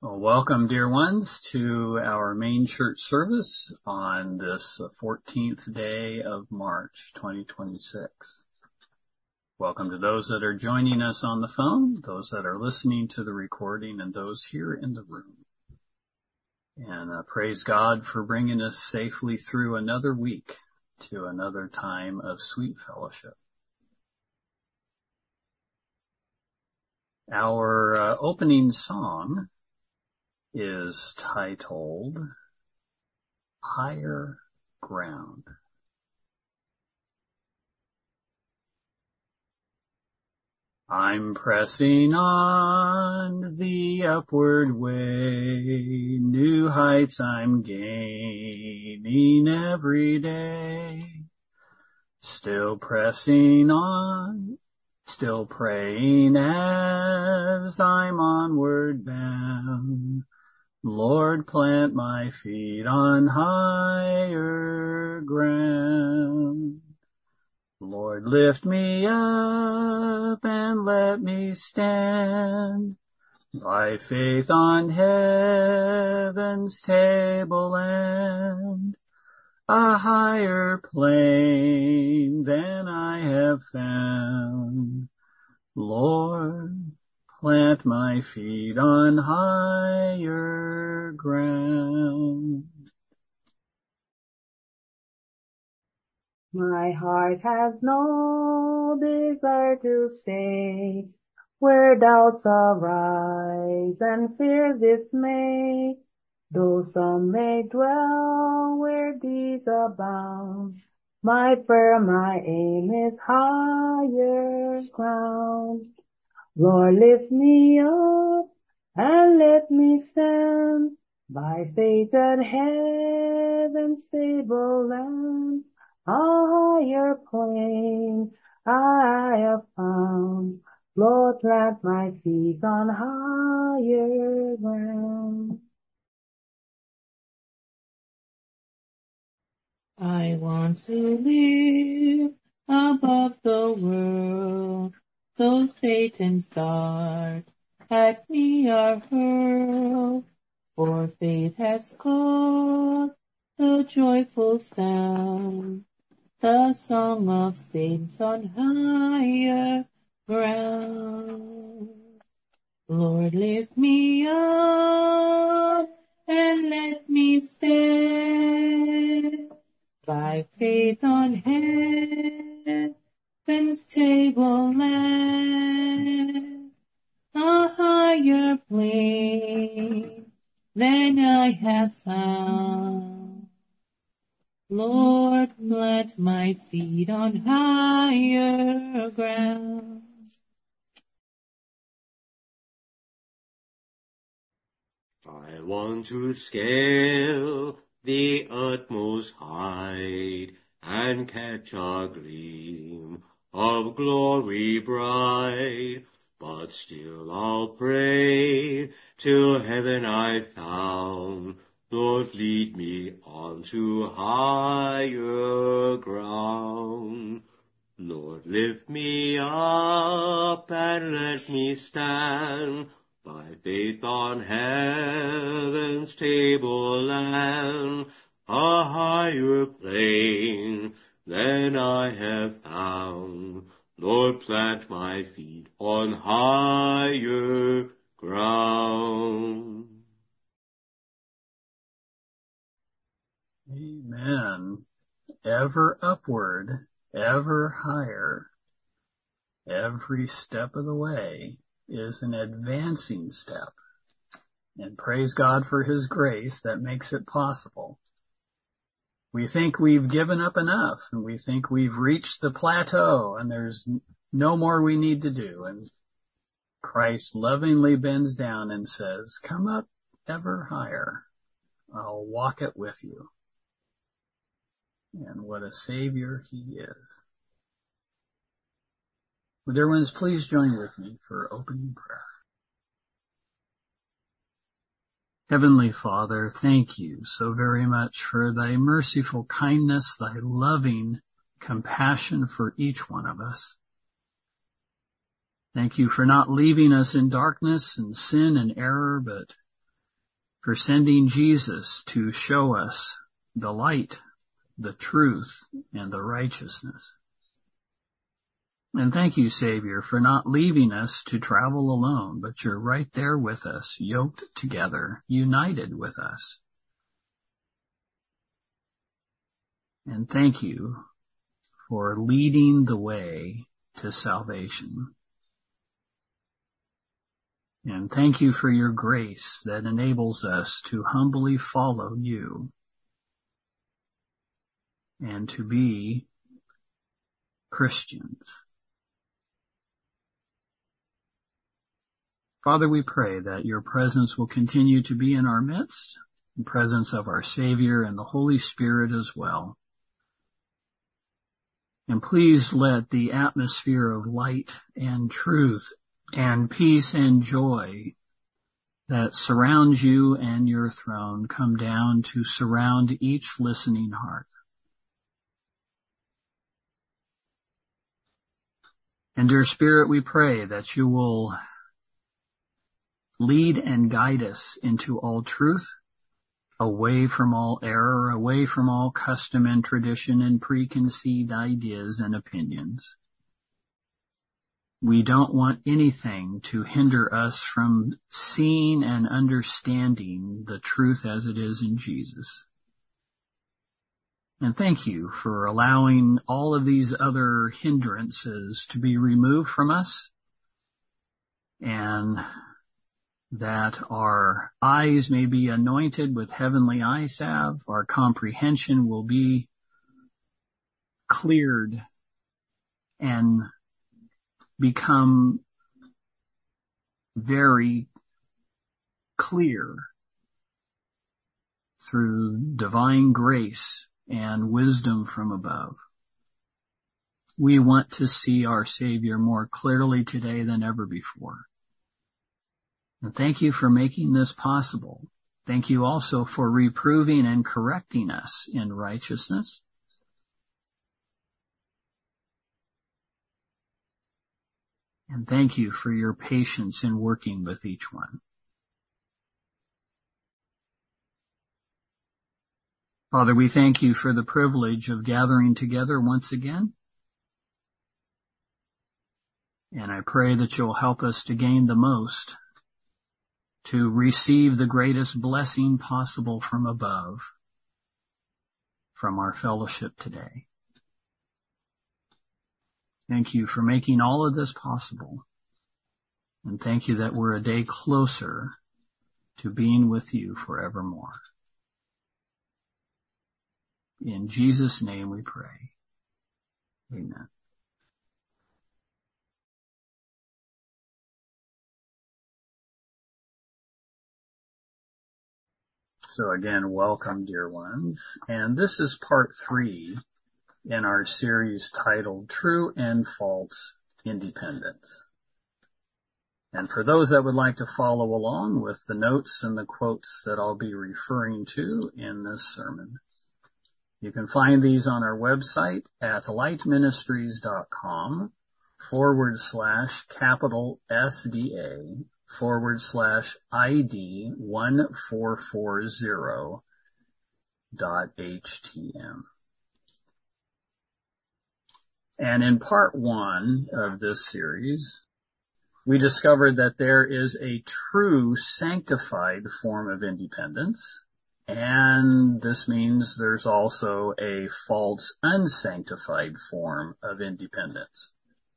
Well, welcome, dear ones, to our main church service on this 14th day of March 2026. Welcome to those that are joining us on the phone, those that are listening to the recording, and those here in the room. And praise God for bringing us safely through another week to another time of sweet fellowship. Our opening song is titled Higher Ground. I'm pressing on the upward way, new heights I'm gaining every day, still pressing on, still praying as I'm onward bound. Lord, plant my feet on higher ground. Lord, lift me up and let me stand by faith on heaven's tableland, a higher plane than I have found. Lord, plant my feet on higher ground. My heart has no desire to stay where doubts arise and fear dismay. Though some may dwell where deeds abound, my prayer, my aim is higher ground. Lord, lift me up and let me stand by faith at heaven's stable land, a higher plane I have found. Lord, plant my feet on higher ground. I want to live above the world, though Satan's darts at me are hurled, for faith has called the joyful sound, the song of saints on higher ground. Lord, lift me up and let me stand by faith on heaven's tableland, a higher plane than I have found. Lord, plant my feet on higher ground. I want to scale the utmost height and catch a gleam of glory bright, but still I'll pray till heaven I found. Lord, lead me on to higher ground. Lord, lift me up and let me stand by faith on heaven's tableland, a higher plane than I have found. Lord, plant my feet on higher ground. Amen. Ever upward, ever higher, every step of the way is an advancing step. And praise God for His grace that makes it possible. We think we've given up enough, and we think we've reached the plateau, and there's no more we need to do. And Christ lovingly bends down and says, come up ever higher. I'll walk it with you. And what a Savior He is. Well, dear ones, please join with me for opening prayer. Heavenly Father, thank you so very much for thy merciful kindness, thy loving compassion for each one of us. Thank you for not leaving us in darkness and sin and error, but for sending Jesus to show us the light, the truth, and the righteousness. And thank you, Savior, for not leaving us to travel alone, but you're right there with us, yoked together, united with us. And thank you for leading the way to salvation. And thank you for your grace that enables us to humbly follow you and to be Christians. Father, we pray that your presence will continue to be in our midst, the presence of our Savior and the Holy Spirit as well. And please let the atmosphere of light and truth and peace and joy that surrounds you and your throne come down to surround each listening heart. And dear Spirit, we pray that you will lead and guide us into all truth, away from all error, away from all custom and tradition and preconceived ideas and opinions. We don't want anything to hinder us from seeing and understanding the truth as it is in Jesus. And thank you for allowing all of these other hindrances to be removed from us, and that our eyes may be anointed with heavenly eye salve, our comprehension will be cleared and become very clear through divine grace and wisdom from above. We want to see our Savior more clearly today than ever before. And thank you for making this possible. Thank you also for reproving and correcting us in righteousness. And thank you for your patience in working with each one. Father, we thank you for the privilege of gathering together once again. And I pray that you'll help us to gain the most, to receive the greatest blessing possible from above, from our fellowship today. Thank you for making all of this possible. And thank you that we're a day closer to being with you forevermore. In Jesus' name we pray. Amen. So again, welcome, dear ones. And this is part 3 in our series titled True and False Independence. And for those that would like to follow along with the notes and the quotes that I'll be referring to in this sermon, you can find these on our website at lightministries.com/SDA/ID 1440.htm. And in part 1 of this series, we discovered that there is a true sanctified form of independence, and this means there's also a false unsanctified form of independence.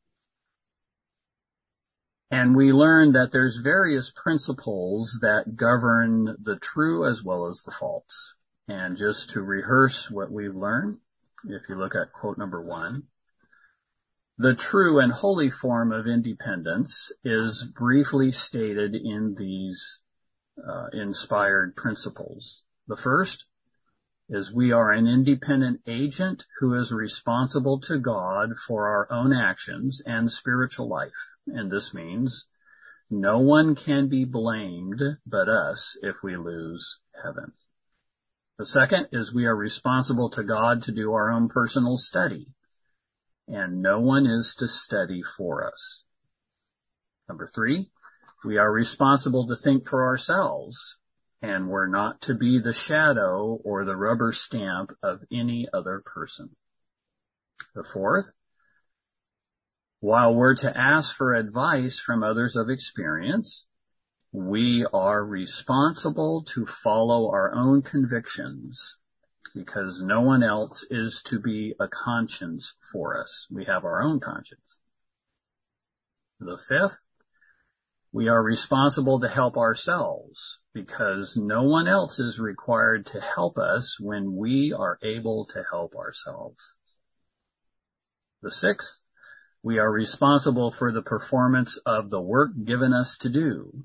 And we learned that there's various principles that govern the true as well as the false. And just to rehearse what we've learned, if you look at quote number 1, the true and holy form of independence is briefly stated in these inspired principles. The first is we are an independent agent who is responsible to God for our own actions and spiritual life. And this means no one can be blamed but us if we lose heaven. The second is we are responsible to God to do our own personal study, and no one is to study for us. Number 3, we are responsible to think for ourselves, and we're not to be the shadow or the rubber stamp of any other person. The fourth, while we're to ask for advice from others of experience, we are responsible to follow our own convictions because no one else is to be a conscience for us. We have our own conscience. The fifth, we are responsible to help ourselves because no one else is required to help us when we are able to help ourselves. The sixth, we are responsible for the performance of the work given us to do.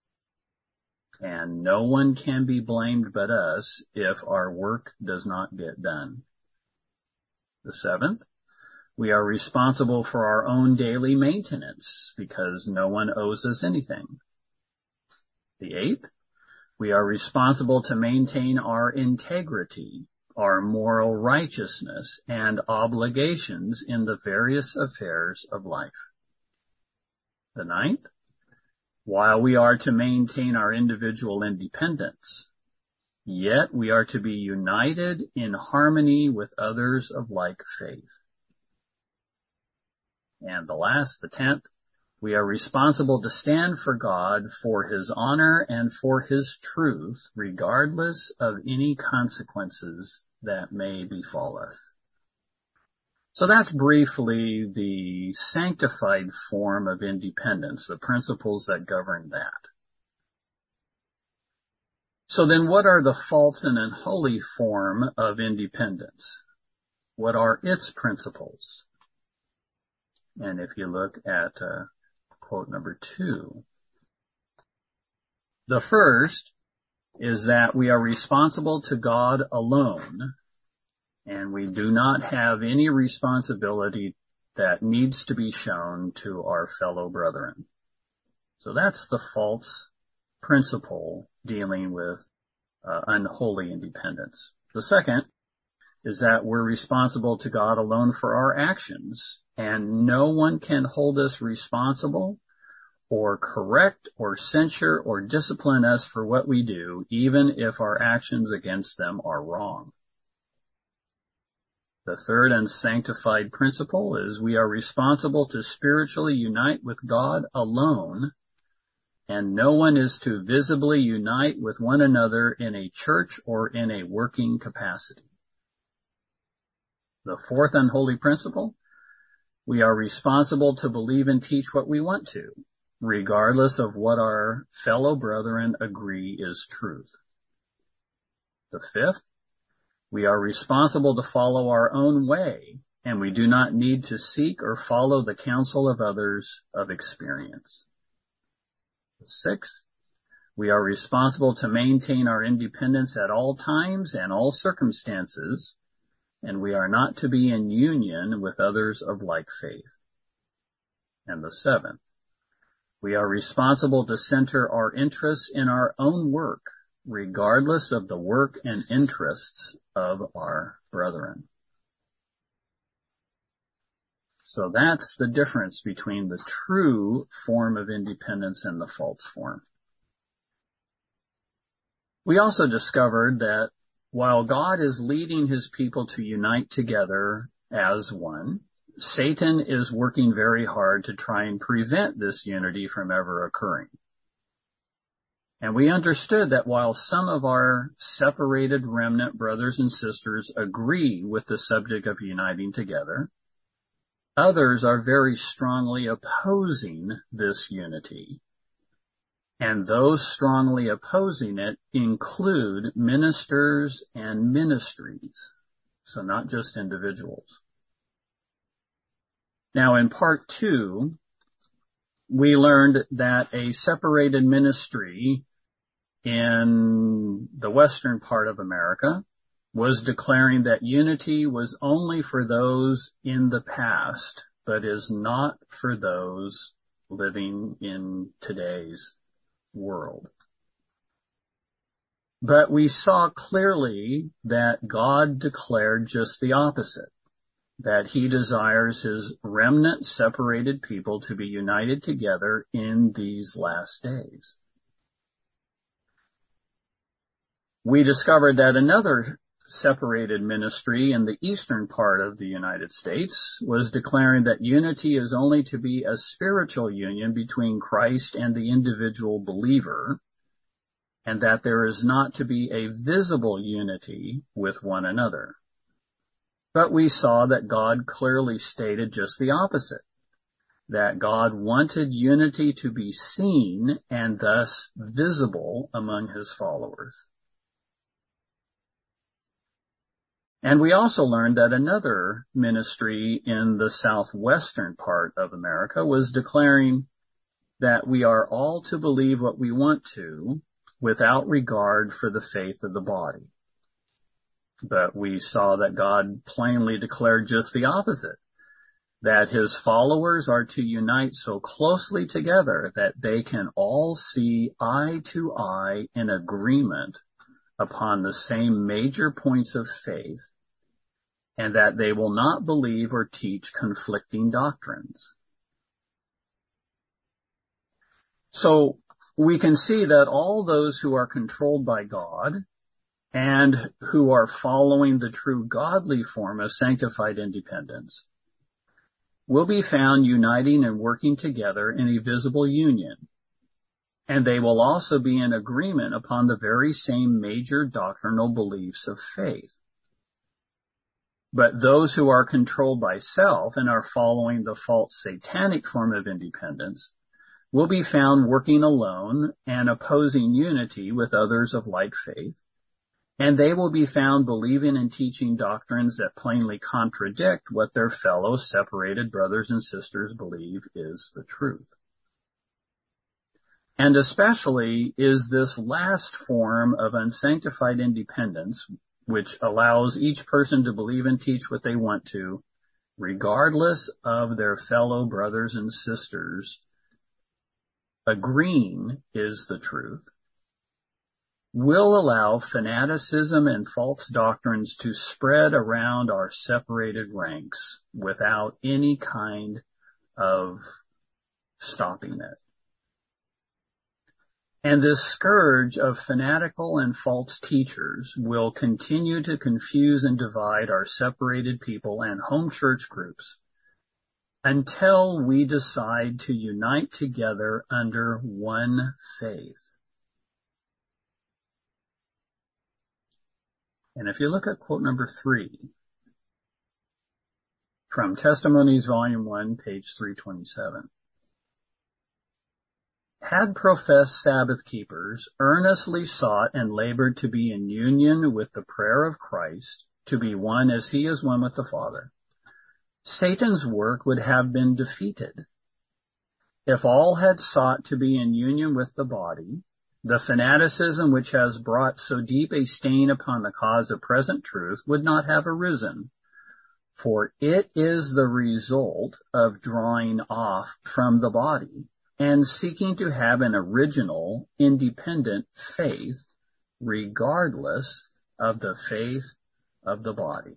And no one can be blamed but us if our work does not get done. The seventh, we are responsible for our own daily maintenance because no one owes us anything. The eighth, we are responsible to maintain our integrity, our moral righteousness, and obligations in the various affairs of life. The ninth, while we are to maintain our individual independence, yet we are to be united in harmony with others of like faith. And the last, the 10th, we are responsible to stand for God, for His honor, and for His truth, regardless of any consequences that may befall us. So that's briefly the sanctified form of independence, the principles that govern that. So then what are the false and unholy form of independence? What are its principles? And if you look at quote number 2, the first is that we are responsible to God alone, and we do not have any responsibility that needs to be shown to our fellow brethren. So that's the false principle dealing with unholy independence. The second is that we're responsible to God alone for our actions, and no one can hold us responsible or correct or censure or discipline us for what we do, even if our actions against them are wrong. The third and sanctified principle is we are responsible to spiritually unite with God alone, and no one is to visibly unite with one another in a church or in a working capacity. The fourth unholy principle, we are responsible to believe and teach what we want to, regardless of what our fellow brethren agree is truth. The fifth, we are responsible to follow our own way, and we do not need to seek or follow the counsel of others of experience. The sixth, we are responsible to maintain our independence at all times and all circumstances, and we are not to be in union with others of like faith. And the seventh, we are responsible to center our interests in our own work, regardless of the work and interests of our brethren. So that's the difference between the true form of independence and the false form. We also discovered that while God is leading His people to unite together as one, Satan is working very hard to try and prevent this unity from ever occurring. And we understood that while some of our separated remnant brothers and sisters agree with the subject of uniting together, others are very strongly opposing this unity. And those strongly opposing it include ministers and ministries, so not just individuals. Now in part 2, we learned that a separated ministry in the western part of America was declaring that unity was only for those in the past, but is not for those living in today's world. But we saw clearly that God declared just the opposite, that He desires His remnant separated people to be united together in these last days. we discovered that another separated ministry in the eastern part of the United States was declaring that unity is only to be a spiritual union between Christ and the individual believer, and that there is not to be a visible unity with one another. But we saw that God clearly stated just the opposite, that God wanted unity to be seen and thus visible among his followers. And we also learned that another ministry in the southwestern part of America was declaring that we are all to believe what we want to without regard for the faith of the body. But we saw that God plainly declared just the opposite, that his followers are to unite so closely together that they can all see eye to eye in agreement upon the same major points of faith, and that they will not believe or teach conflicting doctrines. So we can see that all those who are controlled by God and who are following the true godly form of sanctified independence will be found uniting and working together in a visible union. And they will also be in agreement upon the very same major doctrinal beliefs of faith. But those who are controlled by self and are following the false satanic form of independence will be found working alone and opposing unity with others of like faith. And they will be found believing and teaching doctrines that plainly contradict what their fellow separated brothers and sisters believe is the truth. And especially is this last form of unsanctified independence, which allows each person to believe and teach what they want to, regardless of their fellow brothers and sisters agreeing is the truth, will allow fanaticism and false doctrines to spread around our separated ranks without any kind of stopping it. And this scourge of fanatical and false teachers will continue to confuse and divide our separated people and home church groups until we decide to unite together under one faith. And if you look at quote number 3 from Testimonies, Volume 1, page 327. Had professed Sabbath keepers earnestly sought and labored to be in union with the prayer of Christ, to be one as he is one with the Father, Satan's work would have been defeated. If all had sought to be in union with the body, the fanaticism which has brought so deep a stain upon the cause of present truth would not have arisen, for it is the result of drawing off from the body and seeking to have an original, independent faith, regardless of the faith of the body.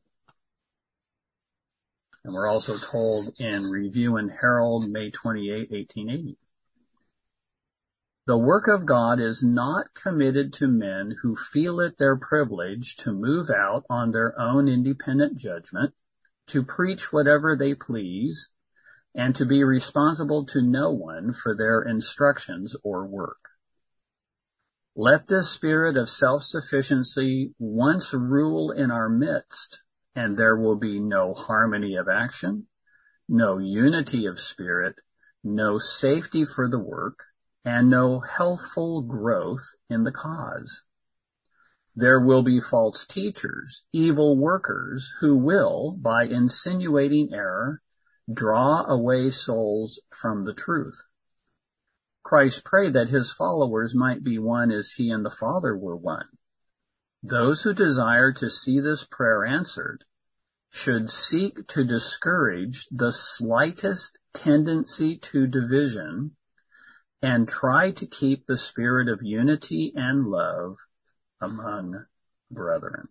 And we're also told in Review and Herald, May 28, 1880, the work of God is not committed to men who feel it their privilege to move out on their own independent judgment, to preach whatever they please, and to be responsible to no one for their instructions or work. Let this spirit of self-sufficiency once rule in our midst, and there will be no harmony of action, no unity of spirit, no safety for the work, and no healthful growth in the cause. There will be false teachers, evil workers, who will, by insinuating error, draw away souls from the truth. Christ prayed that his followers might be one as he and the Father were one. Those who desire to see this prayer answered should seek to discourage the slightest tendency to division and try to keep the spirit of unity and love among brethren.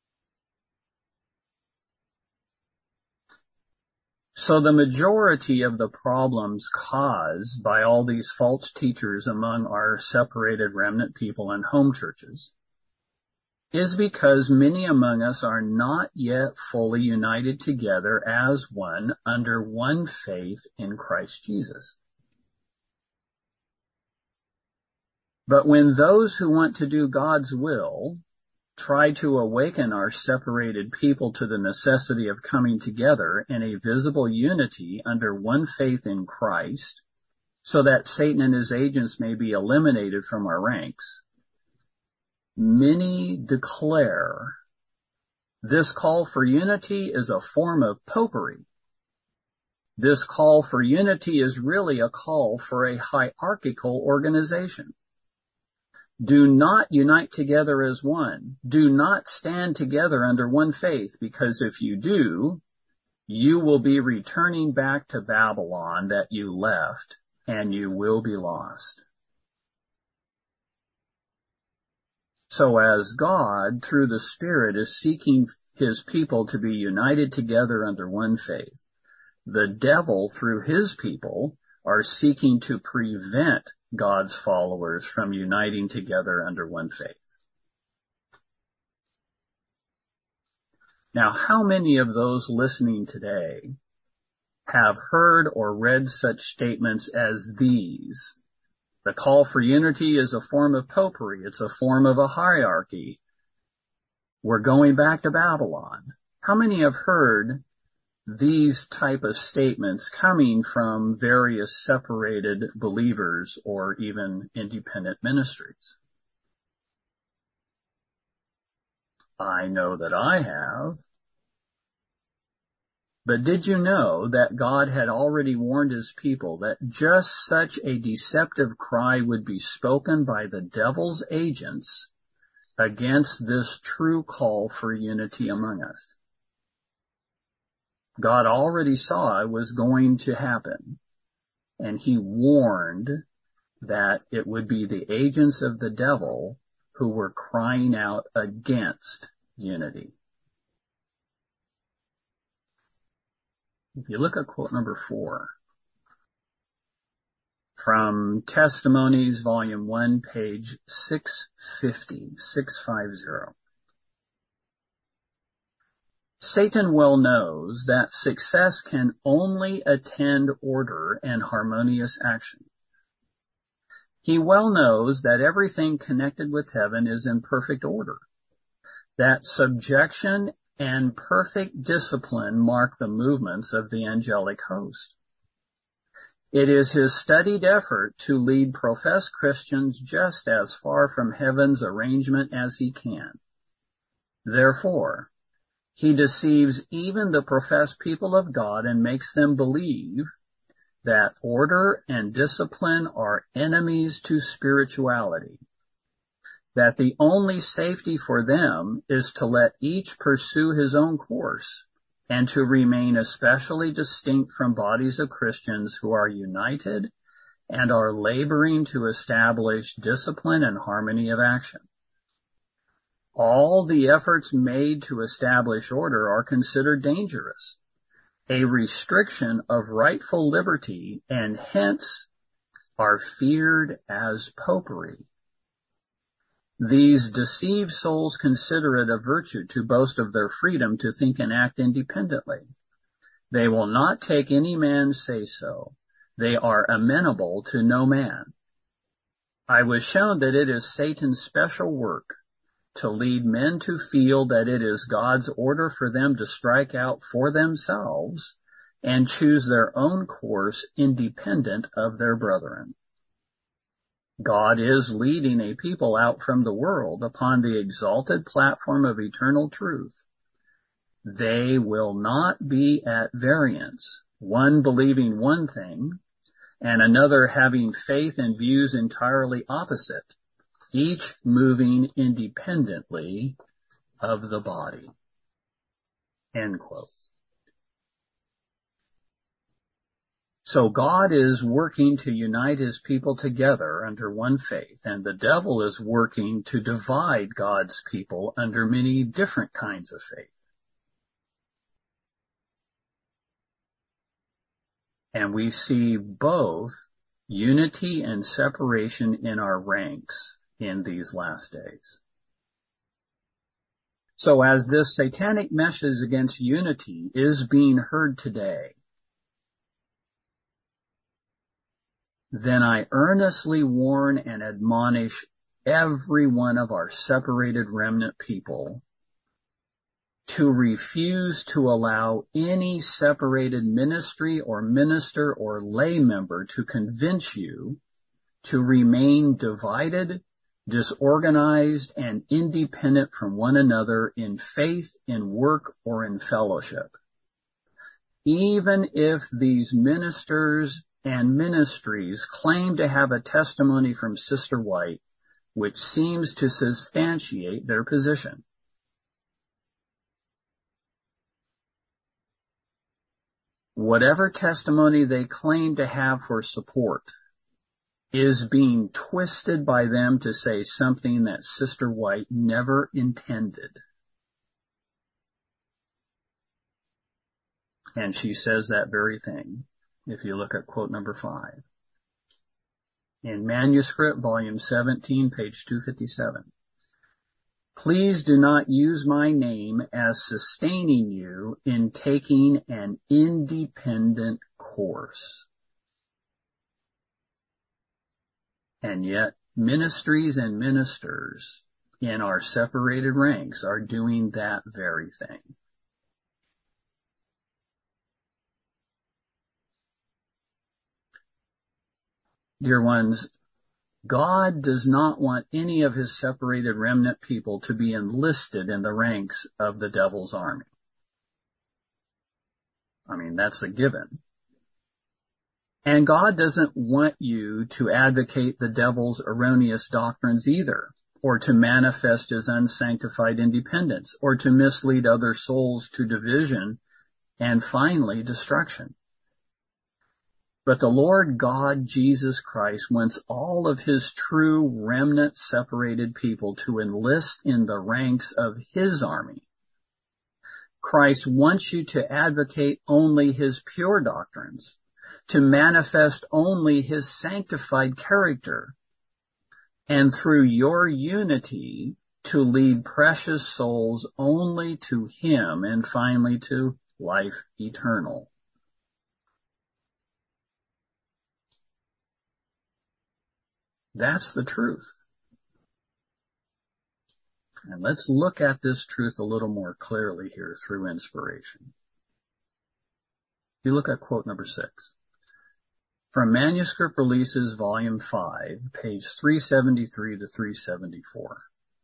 So the majority of the problems caused by all these false teachers among our separated remnant people and home churches is because many among us are not yet fully united together as one under one faith in Christ Jesus. But when those who want to do God's will try to awaken our separated people to the necessity of coming together in a visible unity under one faith in Christ, so that Satan and his agents may be eliminated from our ranks, many declare this call for unity is a form of popery. This call for unity is really a call for a hierarchical organization. Do not unite together as one. Do not stand together under one faith, because if you do, you will be returning back to Babylon that you left, and you will be lost. So as God, through the Spirit, is seeking his people to be united together under one faith, the devil, through his people, are seeking to prevent God's followers from uniting together under one faith. Now, how many of those listening today have heard or read such statements as these? The call for unity is a form of popery. It's a form of a hierarchy. We're going back to Babylon. How many have heard these type of statements coming from various separated believers or even independent ministries? I know that I have. But did you know that God had already warned his people that just such a deceptive cry would be spoken by the devil's agents against this true call for unity among us? God already saw it was going to happen, and he warned that it would be the agents of the devil who were crying out against unity. If you look at quote number 4 from Testimonies, Volume 1, page 650. Satan well knows that success can only attend order and harmonious action. He well knows that everything connected with heaven is in perfect order, that subjection and perfect discipline mark the movements of the angelic host. It is his studied effort to lead professed Christians just as far from heaven's arrangement as he can. Therefore, he deceives even the professed people of God and makes them believe that order and discipline are enemies to spirituality, that the only safety for them is to let each pursue his own course and to remain especially distinct from bodies of Christians who are united and are laboring to establish discipline and harmony of action. All the efforts made to establish order are considered dangerous, a restriction of rightful liberty, and hence are feared as popery. These deceived souls consider it a virtue to boast of their freedom to think and act independently. They will not take any man's say-so. They are amenable to no man. I was shown that it is Satan's special work to lead men to feel that it is God's order for them to strike out for themselves and choose their own course independent of their brethren. God is leading a people out from the world upon the exalted platform of eternal truth. They will not be at variance, one believing one thing and another having faith and views entirely opposite, each moving independently of the body. End quote. So God is working to unite his people together under one faith, and the devil is working to divide God's people under many different kinds of faith. And we see both unity and separation in our ranks in these last days. So as this satanic message against unity is being heard today, then I earnestly warn and admonish every one of our separated remnant people to refuse to allow any separated ministry or minister or lay member to convince you to remain divided, disorganized, and independent from one another in faith, in work, or in fellowship. Even if these ministers and ministries claim to have a testimony from Sister White, which seems to substantiate their position. Whatever testimony they claim to have for support is being twisted by them to say something that Sister White never intended. And she says that very thing, if you look at quote number 5. In manuscript, volume 17, page 257. Please do not use my name as sustaining you in taking an independent course. And yet, ministries and ministers in our separated ranks are doing that very thing. Dear ones, God does not want any of his separated remnant people to be enlisted in the ranks of the devil's army. I mean, that's a given. And God doesn't want you to advocate the devil's erroneous doctrines either, or to manifest his unsanctified independence, or to mislead other souls to division and finally destruction. But the Lord God, Jesus Christ, wants all of his true remnant separated people to enlist in the ranks of his army. Christ wants you to advocate only his pure doctrines, to manifest only his sanctified character, and through your unity to lead precious souls only to him and finally to life eternal. That's the truth. And let's look at this truth a little more clearly here through inspiration. You look at quote number 6. From Manuscript Releases, Volume 5, page 373 to 374.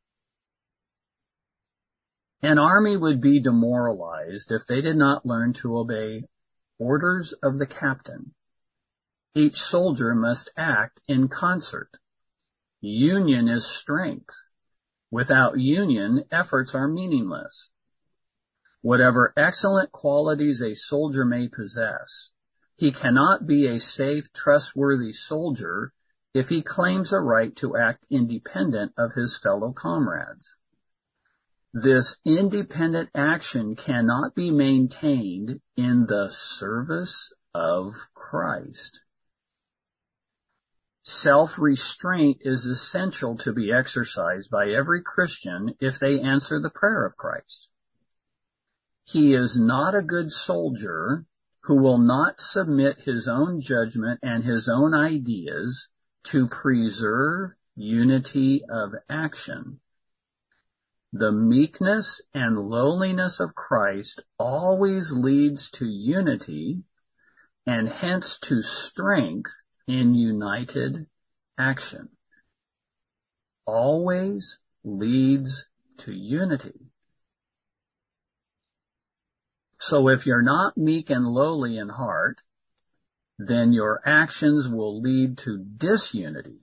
An army would be demoralized if they did not learn to obey orders of the captain. Each soldier must act in concert. Union is strength. Without union, efforts are meaningless. Whatever excellent qualities a soldier may possess, he cannot be a safe, trustworthy soldier if he claims a right to act independent of his fellow comrades. This independent action cannot be maintained in the service of Christ. Self-restraint is essential to be exercised by every Christian if they answer the prayer of Christ. He is not a good soldier who will not submit his own judgment and his own ideas to preserve unity of action. The meekness and lowliness of Christ always leads to unity and hence to strength in united action. Always leads to unity. So if you're not meek and lowly in heart, then your actions will lead to disunity.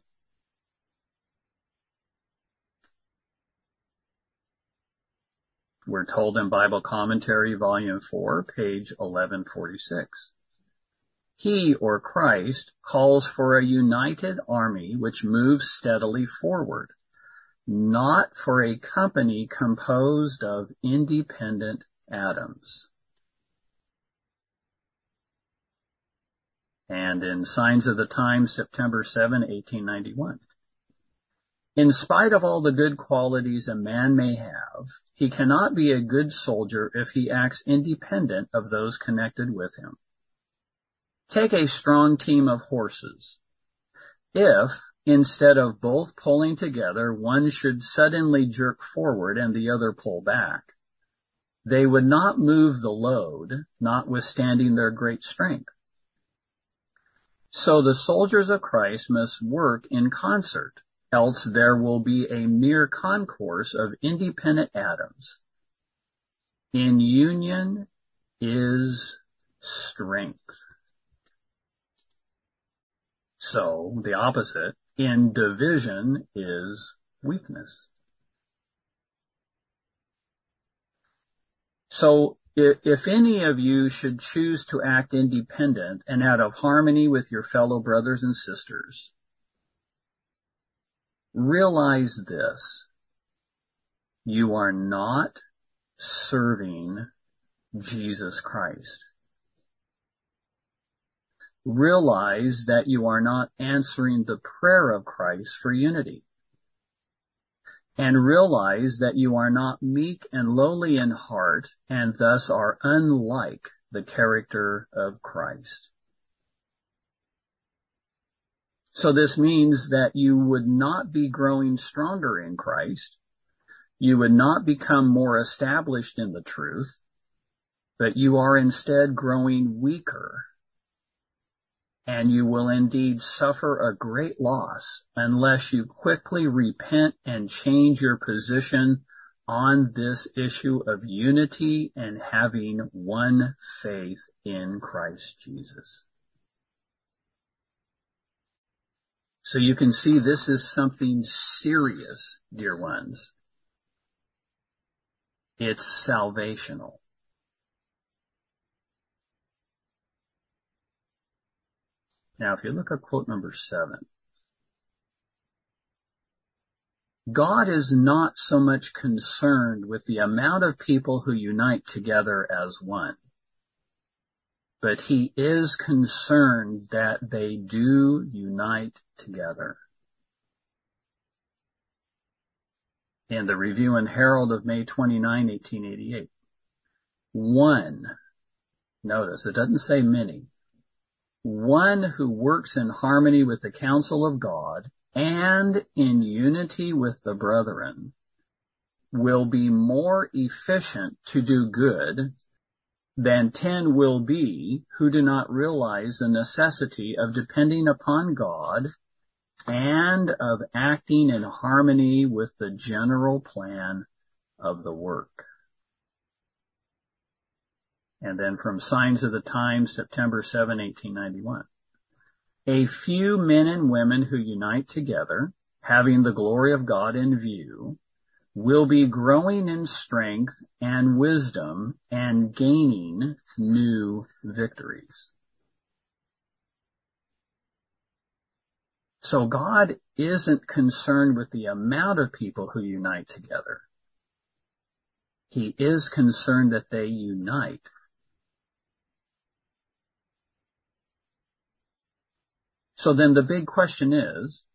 We're told in Bible Commentary, Volume 4, page 1146. He, or Christ, calls for a united army which moves steadily forward, not for a company composed of independent atoms. And in Signs of the Times, September 7, 1891. In spite of all the good qualities a man may have, he cannot be a good soldier if he acts independent of those connected with him. Take a strong team of horses. If, instead of both pulling together, one should suddenly jerk forward and the other pull back, they would not move the load, notwithstanding their great strength. So the soldiers of Christ must work in concert, else there will be a mere concourse of independent atoms. In union is strength. So the opposite, in division is weakness. So if any of you should choose to act independent and out of harmony with your fellow brothers and sisters, realize this: you are not serving Jesus Christ. Realize that you are not answering the prayer of Christ for unity. And realize that you are not meek and lowly in heart and thus are unlike the character of Christ. So this means that you would not be growing stronger in Christ. You would not become more established in the truth, but you are instead growing weaker. And you will indeed suffer a great loss unless you quickly repent and change your position on this issue of unity and having one faith in Christ Jesus. So you can see this is something serious, dear ones. It's salvational. Now, if you look at quote number 7, God is not so much concerned with the amount of people who unite together as one, but he is concerned that they do unite together. In the Review and Herald of May 29, 1888, one, notice it doesn't say many, one who works in harmony with the counsel of God and in unity with the brethren will be more efficient to do good than 10 will be who do not realize the necessity of depending upon God and of acting in harmony with the general plan of the work. And then from Signs of the Times, September 7, 1891. A few men and women who unite together, having the glory of God in view, will be growing in strength and wisdom and gaining new victories. So God isn't concerned with the amount of people who unite together. He is concerned that they unite. So then the big question is,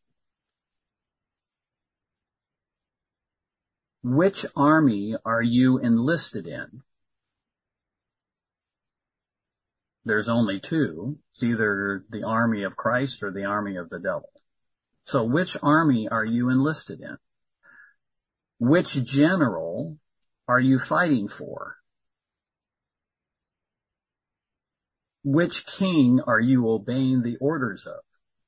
which army are you enlisted in? There's only two. It's either the army of Christ or the army of the devil. So which army are you enlisted in? Which general are you fighting for? Which king are you obeying the orders of?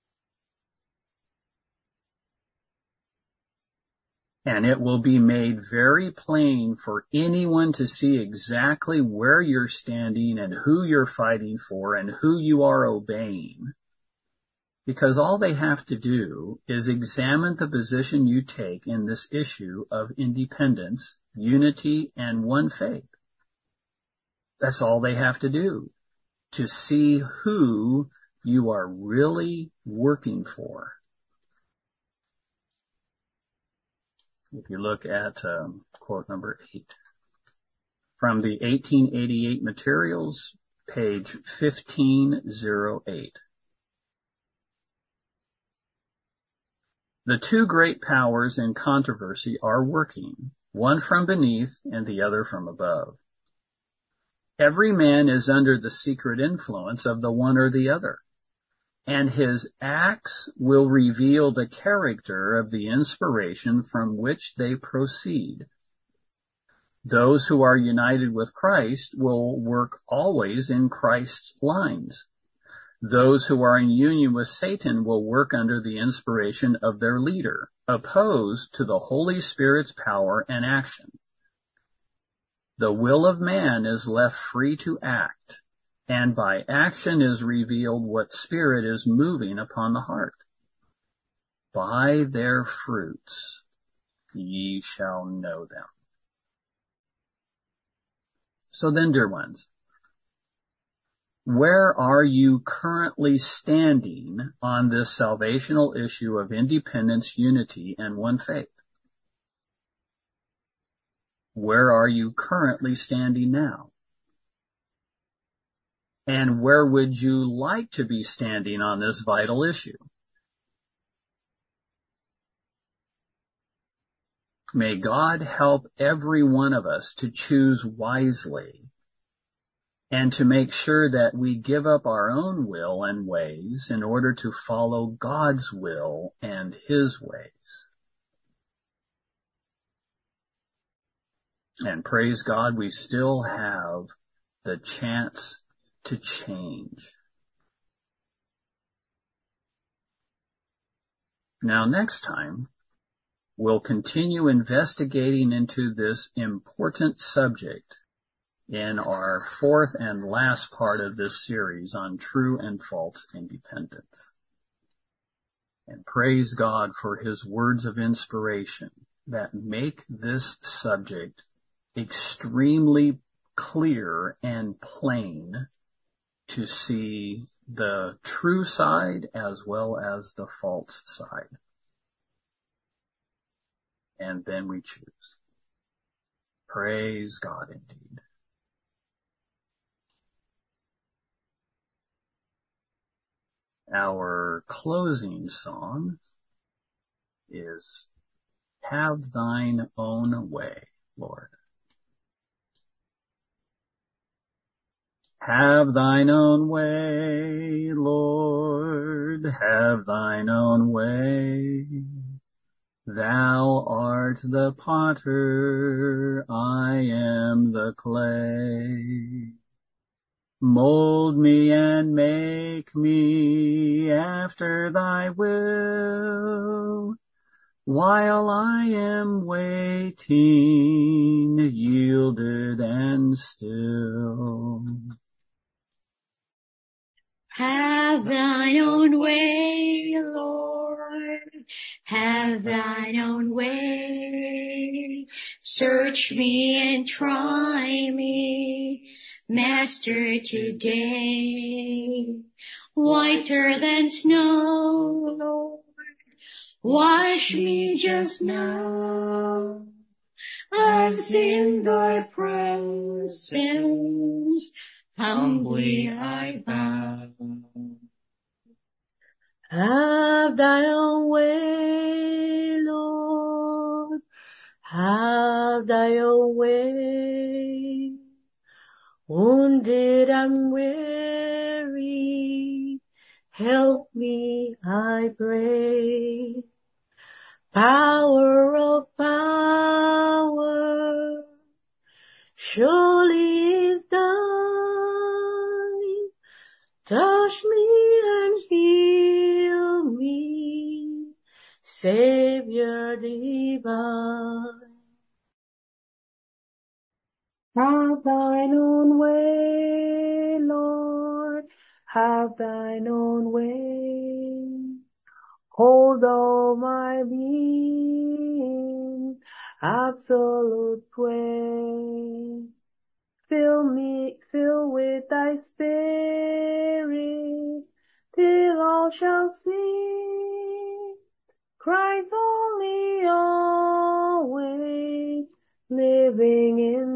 And it will be made very plain for anyone to see exactly where you're standing and who you're fighting for and who you are obeying. Because all they have to do is examine the position you take in this issue of independence, unity, and one faith. That's all they have to do to see who you are really working for. If you look at quote number 8 from the 1888 materials, page 1508. The two great powers in controversy are working, one from beneath and the other from above. Every man is under the secret influence of the one or the other, and his acts will reveal the character of the inspiration from which they proceed. Those who are united with Christ will work always in Christ's lines. Those who are in union with Satan will work under the inspiration of their leader, opposed to the Holy Spirit's power and action. The will of man is left free to act, and by action is revealed what spirit is moving upon the heart. By their fruits ye shall know them. So then, dear ones, where are you currently standing on this salvational issue of independence, unity, and one faith? Where are you currently standing now? And where would you like to be standing on this vital issue? May God help every one of us to choose wisely and to make sure that we give up our own will and ways in order to follow God's will and His ways. And praise God, we still have the chance to change. Now, next time, we'll continue investigating into this important subject in our fourth and last part of this series on true and false independence. And praise God for His words of inspiration that make this subject extremely clear and plain to see the true side as well as the false side. And then we choose. Praise God indeed. Our closing song is Have Thine Own Way, Lord. Have Thine own way, Lord, have Thine own way. Thou art the potter, I am the clay. Mold me and make me after Thy will, while I am waiting, yielded and still. Have Thine own way, Lord, have Thine own way. Search me and try me, Master, today. Whiter than snow, Lord, wash me just now, as in Thy presence humbly I bow. Have Thy own way, Lord, have Thy own way. Wounded and weary, help me, I pray. Power of power, surely is Thine. Touch me and heal me, Savior divine. Have Thine own way, Lord, have Thine own way. Hold all my being, absolute sway. Fill with Thy Spirit, till all shall see Christ only always living in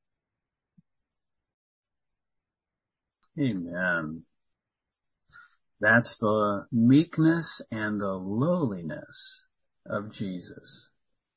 me. Amen. That's the meekness and the lowliness of Jesus.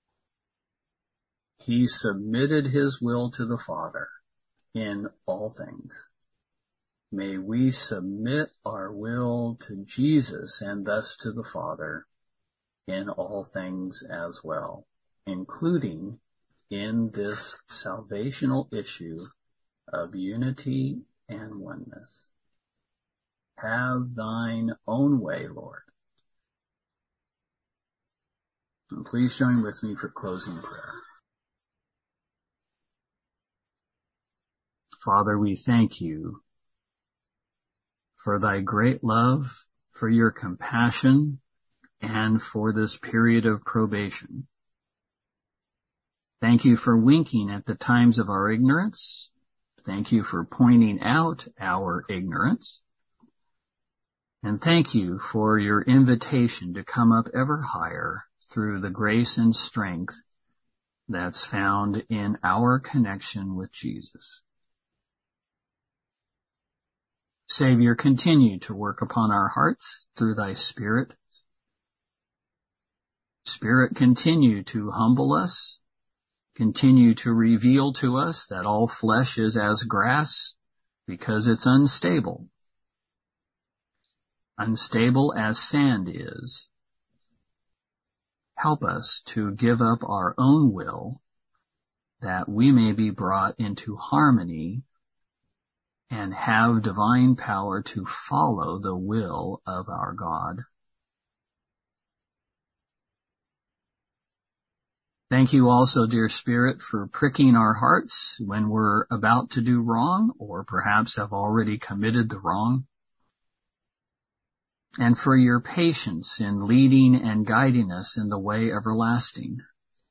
He submitted his will to the Father in all things. May we submit our will to Jesus and thus to the Father in all things as well, including in this salvational issue of unity and oneness. Have thine own way, Lord. And please join with me for closing prayer. Father, we thank you for thy great love, for your compassion, and for this period of probation. Thank you for winking at the times of our ignorance. Thank you for pointing out our ignorance. And thank you for your invitation to come up ever higher through the grace and strength that's found in our connection with Jesus. Savior, continue to work upon our hearts through thy Spirit. Spirit, continue to humble us. Continue to reveal to us that all flesh is as grass because it's unstable. Unstable as sand is. Help us to give up our own will that we may be brought into harmony and have divine power to follow the will of our God. Thank you also, dear Spirit, for pricking our hearts when we're about to do wrong or perhaps have already committed the wrong. And for your patience in leading and guiding us in the way everlasting.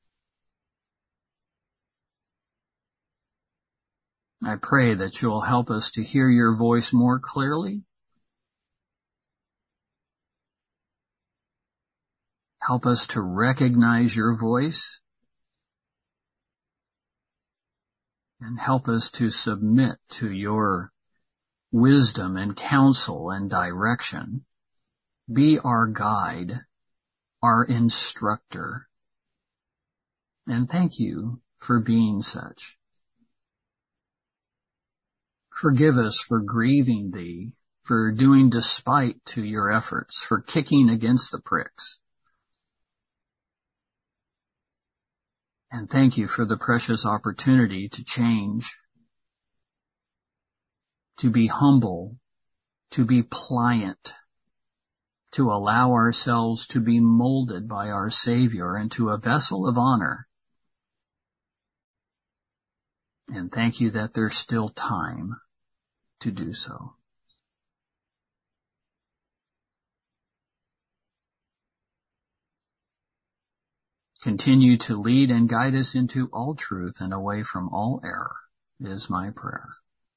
I pray that you'll help us to hear your voice more clearly. Help us to recognize your voice. And help us to submit to your wisdom and counsel and direction. Be our guide, our instructor. And thank you for being such. Forgive us for grieving thee, for doing despite to your efforts, for kicking against the pricks. And thank you for the precious opportunity to change, to be humble, to be pliant, to allow ourselves to be molded by our Savior into a vessel of honor. And thank you that there's still time to do so. Continue to lead and guide us into all truth and away from all error is my prayer.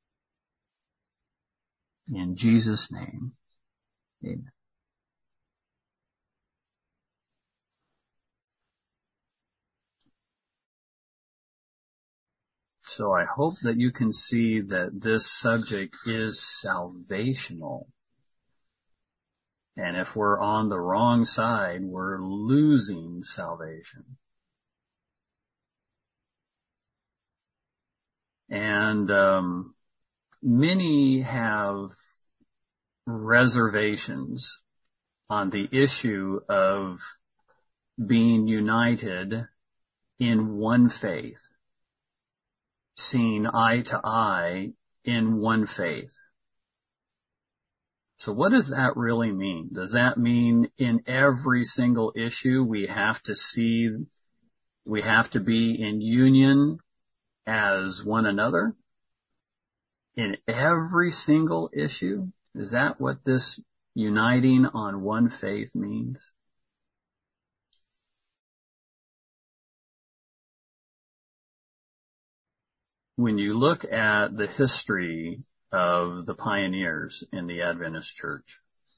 In Jesus' name, amen. So I hope that you can see that this subject is salvational. And if we're on the wrong side, we're losing salvation. And many have reservations on the issue of being united in one faith, seeing eye to eye in one faith. So what does that really mean? Does that mean in every single issue we have to be in union as one another? In every single issue? Is that what this uniting on one faith means? When you look at the history of the pioneers in the Adventist Church,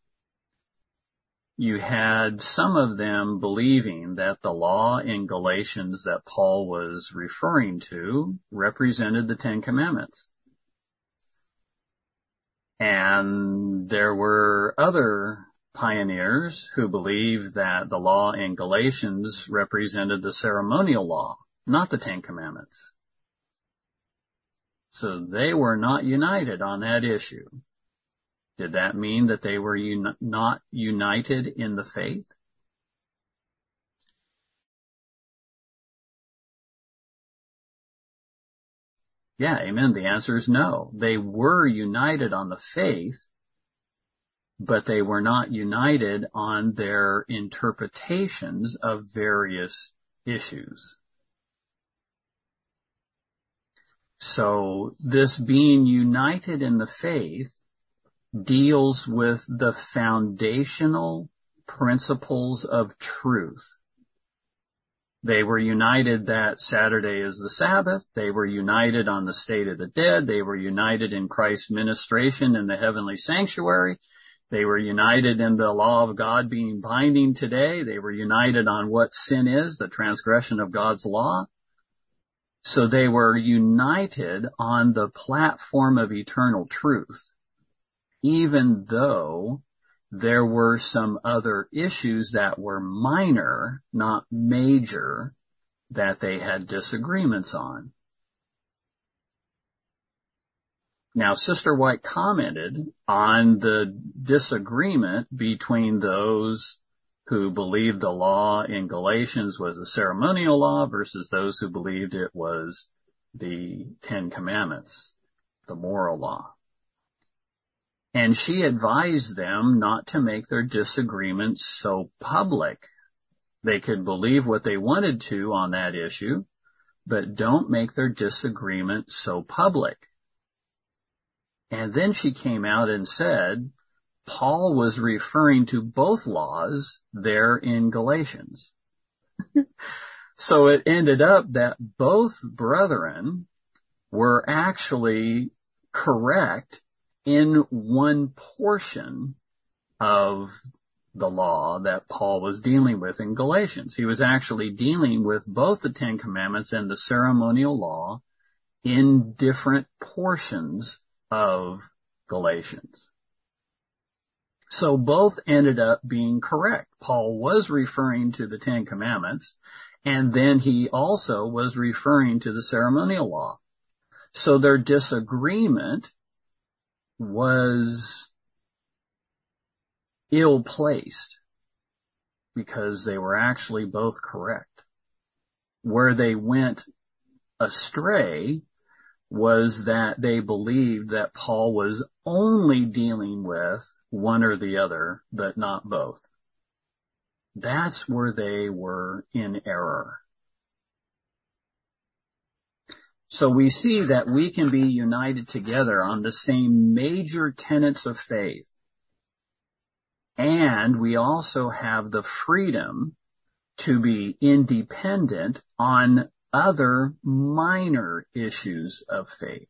you had some of them believing that the law in Galatians that Paul was referring to represented the Ten Commandments. And there were other pioneers who believed that the law in Galatians represented the ceremonial law, not the Ten Commandments. So they were not united on that issue. Did that mean that they were not united in the faith? Yeah, amen. The answer is no. They were united on the faith, but they were not united on their interpretations of various issues. So this being united in the faith deals with the foundational principles of truth. They were united that Saturday is the Sabbath. They were united on the state of the dead. They were united in Christ's ministration in the heavenly sanctuary. They were united in the law of God being binding today. They were united on what sin is, the transgression of God's law. So they were united on the platform of eternal truth, even though there were some other issues that were minor, not major, that they had disagreements on. Now, Sister White commented on the disagreement between those who believed the law in Galatians was a ceremonial law versus those who believed it was the Ten Commandments, the moral law. And she advised them not to make their disagreements so public. They could believe what they wanted to on that issue, but don't make their disagreement so public. And then she came out and said, Paul was referring to both laws there in Galatians. So it ended up that both brethren were actually correct in one portion of the law that Paul was dealing with in Galatians. He was actually dealing with both the Ten Commandments and the ceremonial law in different portions of Galatians. So both ended up being correct. Paul was referring to the Ten Commandments, and then he also was referring to the ceremonial law. So their disagreement was ill-placed because they were actually both correct. Where they went astray was that they believed that Paul was only dealing with one or the other, but not both. That's where they were in error. So we see that we can be united together on the same major tenets of faith. And we also have the freedom to be independent on other minor issues of faith.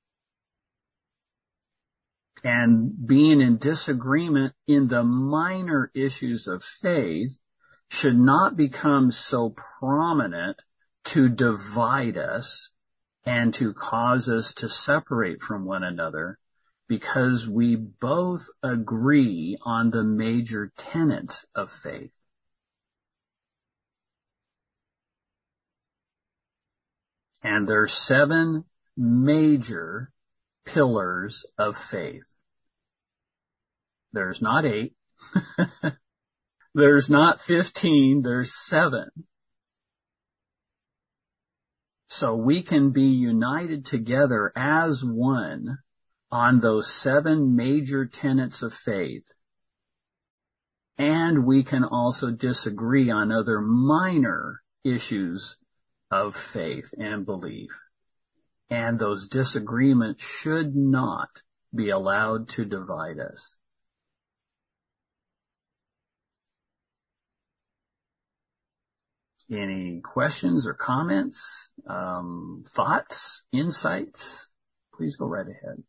And being in disagreement in the minor issues of faith should not become so prominent to divide us and to cause us to separate from one another, because we both agree on the major tenets of faith. And there's 7 major pillars of faith. There's not 8. There's not 15. There's 7. So we can be united together as one on those 7 major tenets of faith. And we can also disagree on other minor issues of faith and belief. And those disagreements should not be allowed to divide us. Any questions or comments, thoughts, insights? Please go right ahead.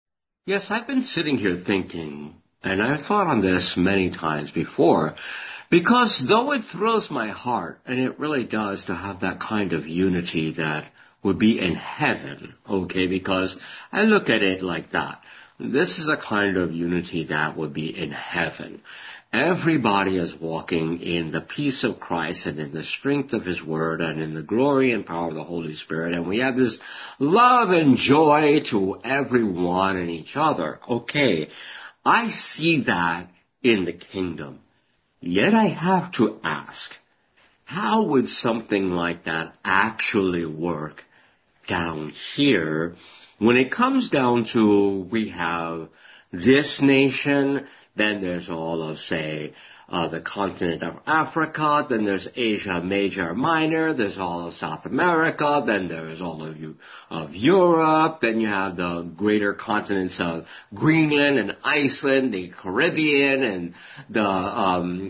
Yes, I've been sitting here thinking, and I've thought on this many times before, Because though it thrills my heart, and it really does, to have that kind of unity that would be in heaven, okay, because I look at it like that. This is a kind of unity that would be in heaven. Everybody is walking in the peace of Christ and in the strength of His Word and in the glory and power of the Holy Spirit. And we have this love and joy to everyone and each other. Okay, I see that in the kingdom. Yet I have to ask, how would something like that actually work down here when it comes down to we have this nation, then there's all of, say, the continent of Africa, then there's Asia Major Minor, there's all of South America, then there's all of Europe, then you have the greater continents of Greenland and Iceland, the Caribbean and the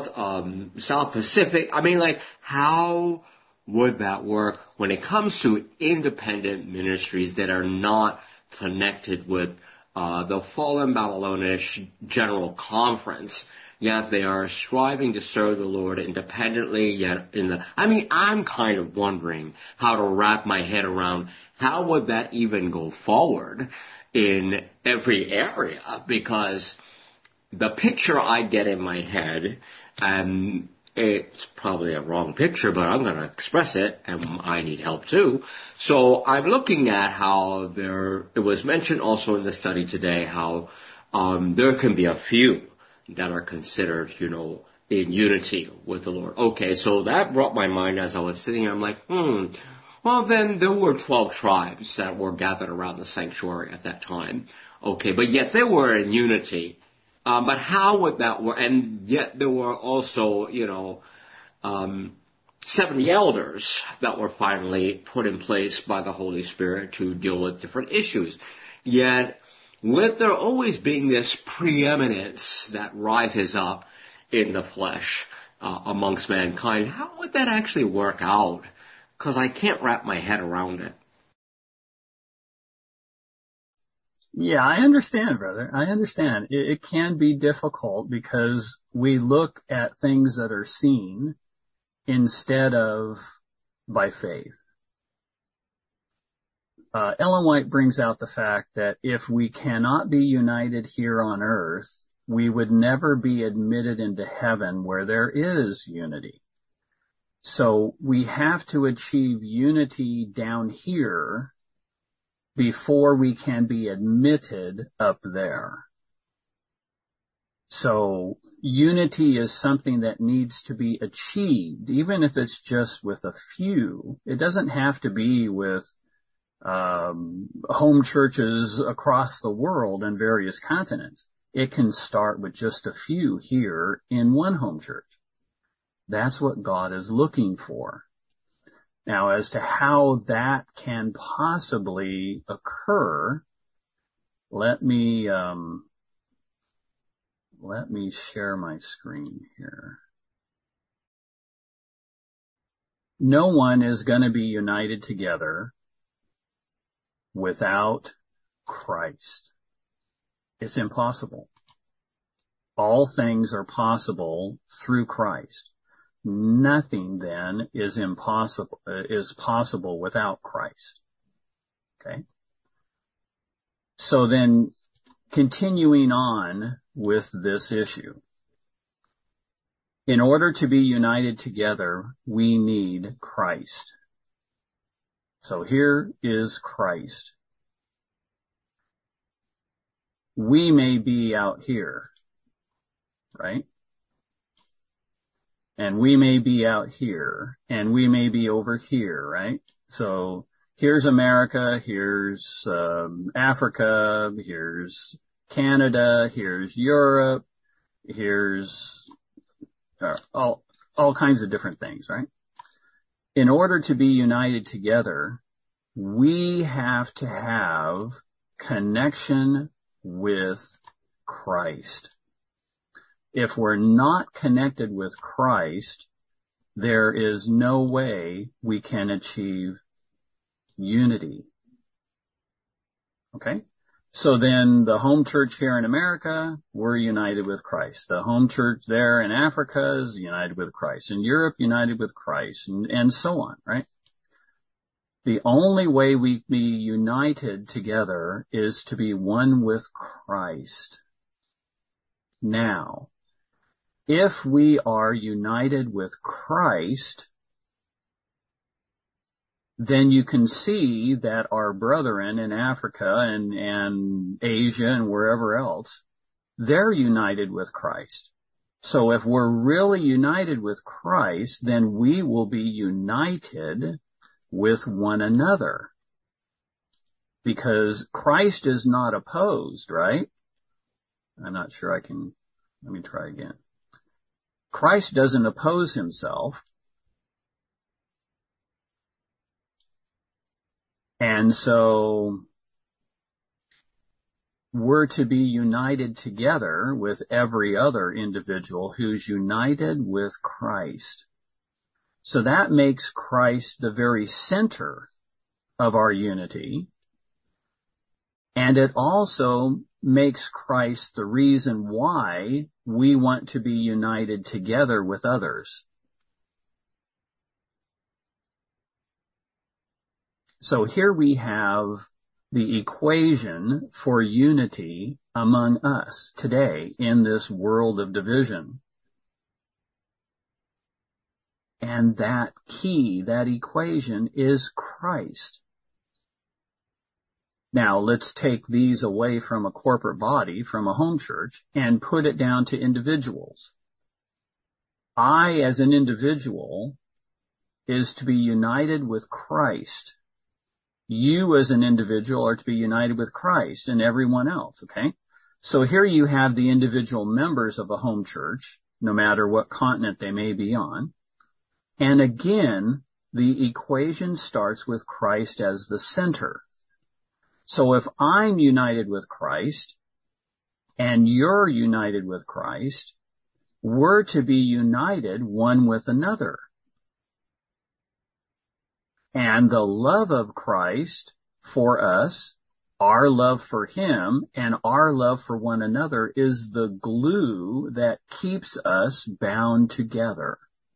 South Pacific. I mean, like, how would that work when it comes to independent ministries that are not connected with the fallen Babylonish General Conference, yet they are striving to serve the Lord independently, yet I'm kind of wondering how to wrap my head around how would that even go forward in every area, because the picture I get in my head, and it's probably a wrong picture, but I'm going to express it, and I need help too. So I'm looking at how it was mentioned also in the study today, how there can be a few that are considered, in unity with the Lord. Okay, so that brought my mind as I was sitting here. I'm like, well then there were 12 tribes that were gathered around the sanctuary at that time. Okay, but yet they were in unity. But how would that work? And yet there were also, 70 elders that were finally put in place by the Holy Spirit to deal with different issues. Yet, with there always being this preeminence that rises up in the flesh amongst mankind, how would that actually work out? Because I can't wrap my head around it. Yeah, I understand, brother. I understand. It can be difficult because we look at things that are seen instead of by faith. Ellen White brings out the fact that if we cannot be united here on earth, we would never be admitted into heaven where there is unity. So we have to achieve unity down here before we can be admitted up there. So unity is something that needs to be achieved, even if it's just with a few. It doesn't have to be with home churches across the world and various continents. It can start with just a few here in one home church. That's what God is looking for. Now, as to how that can possibly occur, let me share my screen here. No one is going to be united together without Christ. It's impossible. All things are possible through Christ. Nothing then is possible without Christ. Okay? So then, continuing on with this issue. In order to be united together, we need Christ. So here is Christ. We may be out here, right? And we may be out here, and we may be over here, right? So here's America, here's Africa, here's Canada, here's Europe, here's all kinds of different things, right? In order to be united together, we have to have connection with Christ. If we're not connected with Christ, there is no way we can achieve unity. Okay? So then the home church here in America, we're united with Christ. The home church there in Africa is united with Christ. In Europe, united with Christ, and so on, right? The only way we be united together is to be one with Christ. Now, if we are united with Christ, then you can see that our brethren in Africa and Asia and wherever else, they're united with Christ. So if we're really united with Christ, then we will be united with one another. Because Christ is not opposed, right? I'm not sure I can, let me try again. Christ doesn't oppose himself. And so we're to be united together with every other individual who's united with Christ. So that makes Christ the very center of our unity. And it also makes Christ the reason why we want to be united together with others. So here we have the equation for unity among us today in this world of division. And that key, that equation is Christ. Now let's take these away from a corporate body, from a home church, and put it down to individuals. I, as an individual, is to be united with Christ. You as an individual are to be united with Christ and everyone else, okay? So here you have the individual members of a home church, no matter what continent they may be on. And again, the equation starts with Christ as the center. So if I'm united with Christ and you're united with Christ, we're to be united one with another. And the love of Christ for us, our love for him, and our love for one another is the glue that keeps us bound together.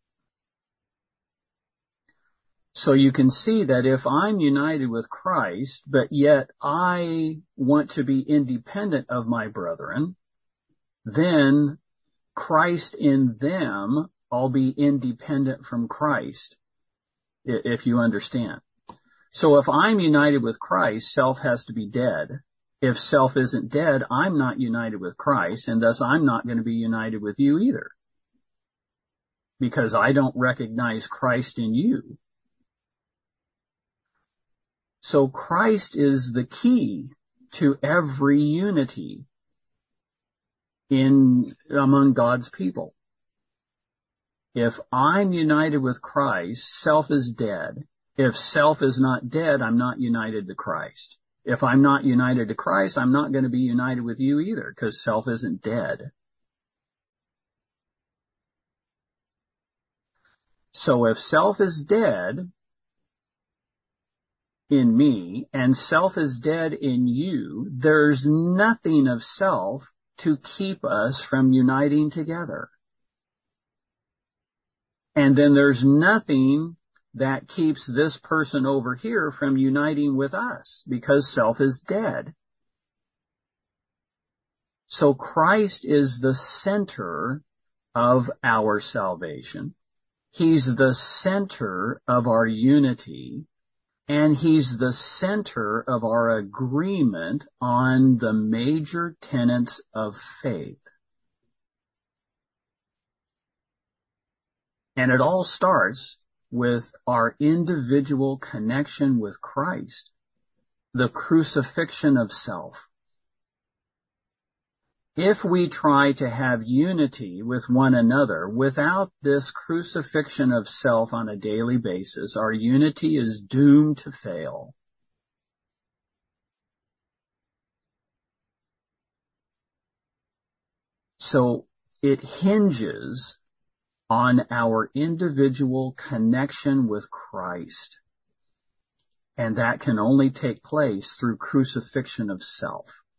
So you can see that if I'm united with Christ, but yet I want to be independent of my brethren, then Christ in them, I'll be independent from Christ. If you understand. So if I'm united with Christ, self has to be dead. If self isn't dead, I'm not united with Christ, and thus I'm not going to be united with you either. Because I don't recognize Christ in you. So Christ is the key to every unity among God's people. If I'm united with Christ, self is dead. If self is not dead, I'm not united to Christ. If I'm not united to Christ, I'm not going to be united with you either, because self isn't dead. So if self is dead in me and self is dead in you, there's nothing of self to keep us from uniting together. And then there's nothing that keeps this person over here from uniting with us because self is dead. So Christ is the center of our salvation. He's the center of our unity, and he's the center of our agreement on the major tenets of faith. And it all starts with our individual connection with Christ, the crucifixion of self. If we try to have unity with one another without this crucifixion of self on a daily basis, our unity is doomed to fail. So it hinges on our individual connection with Christ. And that can only take place through crucifixion of self.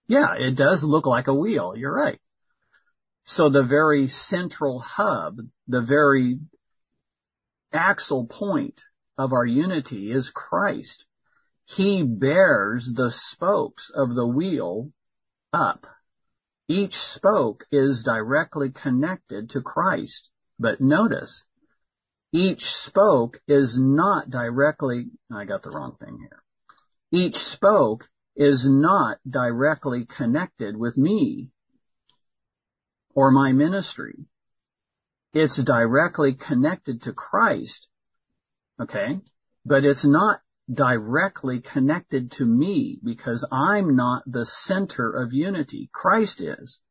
Yeah, it does look like a wheel. You're right. So the very central hub, the very axle point of our unity is Christ. He bears the spokes of the wheel up. Each spoke is directly connected to Christ. But notice, each spoke is not directly, I got the wrong thing here. Each spoke is not directly connected with me or my ministry. It's directly connected to Christ, okay? But it's not directly connected to me because I'm not the center of unity. Christ is.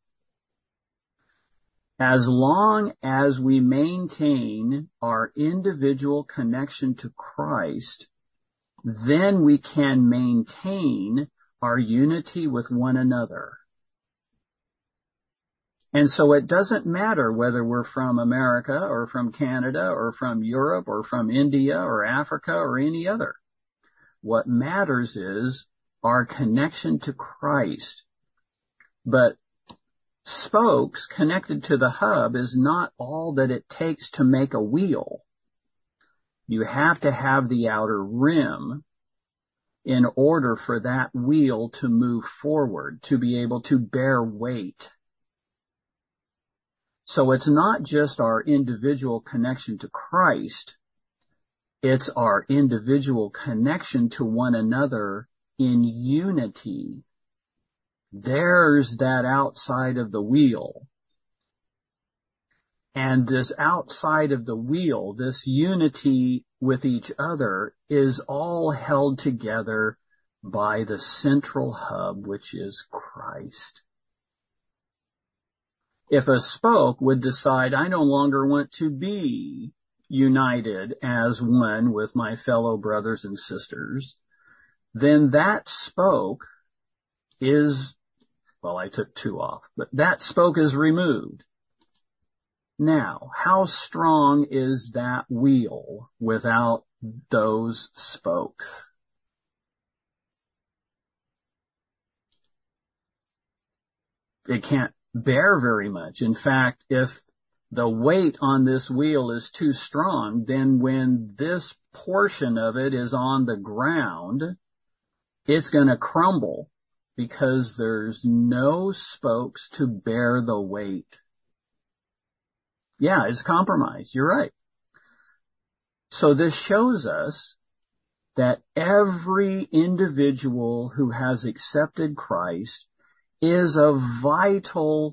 As long as we maintain our individual connection to Christ, then we can maintain our unity with one another. And so it doesn't matter whether we're from America or from Canada or from Europe or from India or Africa or any other. What matters is our connection to Christ. But spokes connected to the hub is not all that it takes to make a wheel. You have to have the outer rim in order for that wheel to move forward, to be able to bear weight. So it's not just our individual connection to Christ, it's our individual connection to one another in unity. There's that outside of the wheel. And this outside of the wheel, this unity with each other, is all held together by the central hub, which is Christ. If a spoke would decide, I no longer want to be united as one with my fellow brothers and sisters, then that spoke is, well, I took two off, but that spoke is removed. Now, how strong is that wheel without those spokes? It can't bear very much. In fact, if the weight on this wheel is too strong, then when this portion of it is on the ground, it's going to crumble because there's no spokes to bear the weight. Yeah, it's compromised. You're right. So this shows us that every individual who has accepted Christ is a vital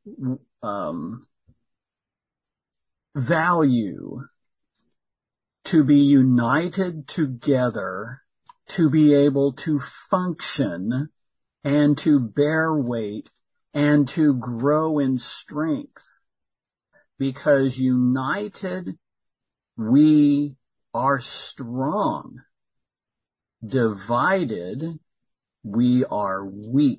value to be united together, to be able to function and to bear weight and to grow in strength. Because united, we are strong. Divided, we are weak.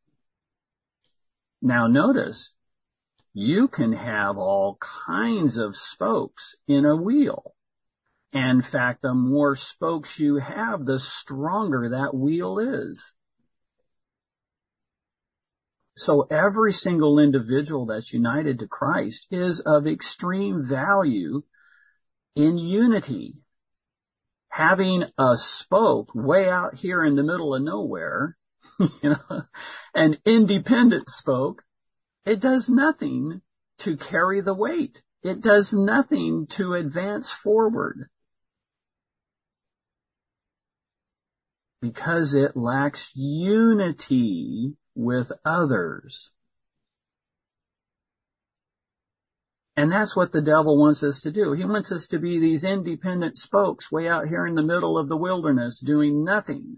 Now notice, you can have all kinds of spokes in a wheel. In fact, the more spokes you have, the stronger that wheel is. So every single individual that's united to Christ is of extreme value in unity. Having a spoke way out here in the middle of nowhere, an independent spoke, it does nothing to carry the weight. It does nothing to advance forward. Because it lacks unity with others. And that's what the devil wants us to do. He wants us to be these independent spokes way out here in the middle of the wilderness doing nothing.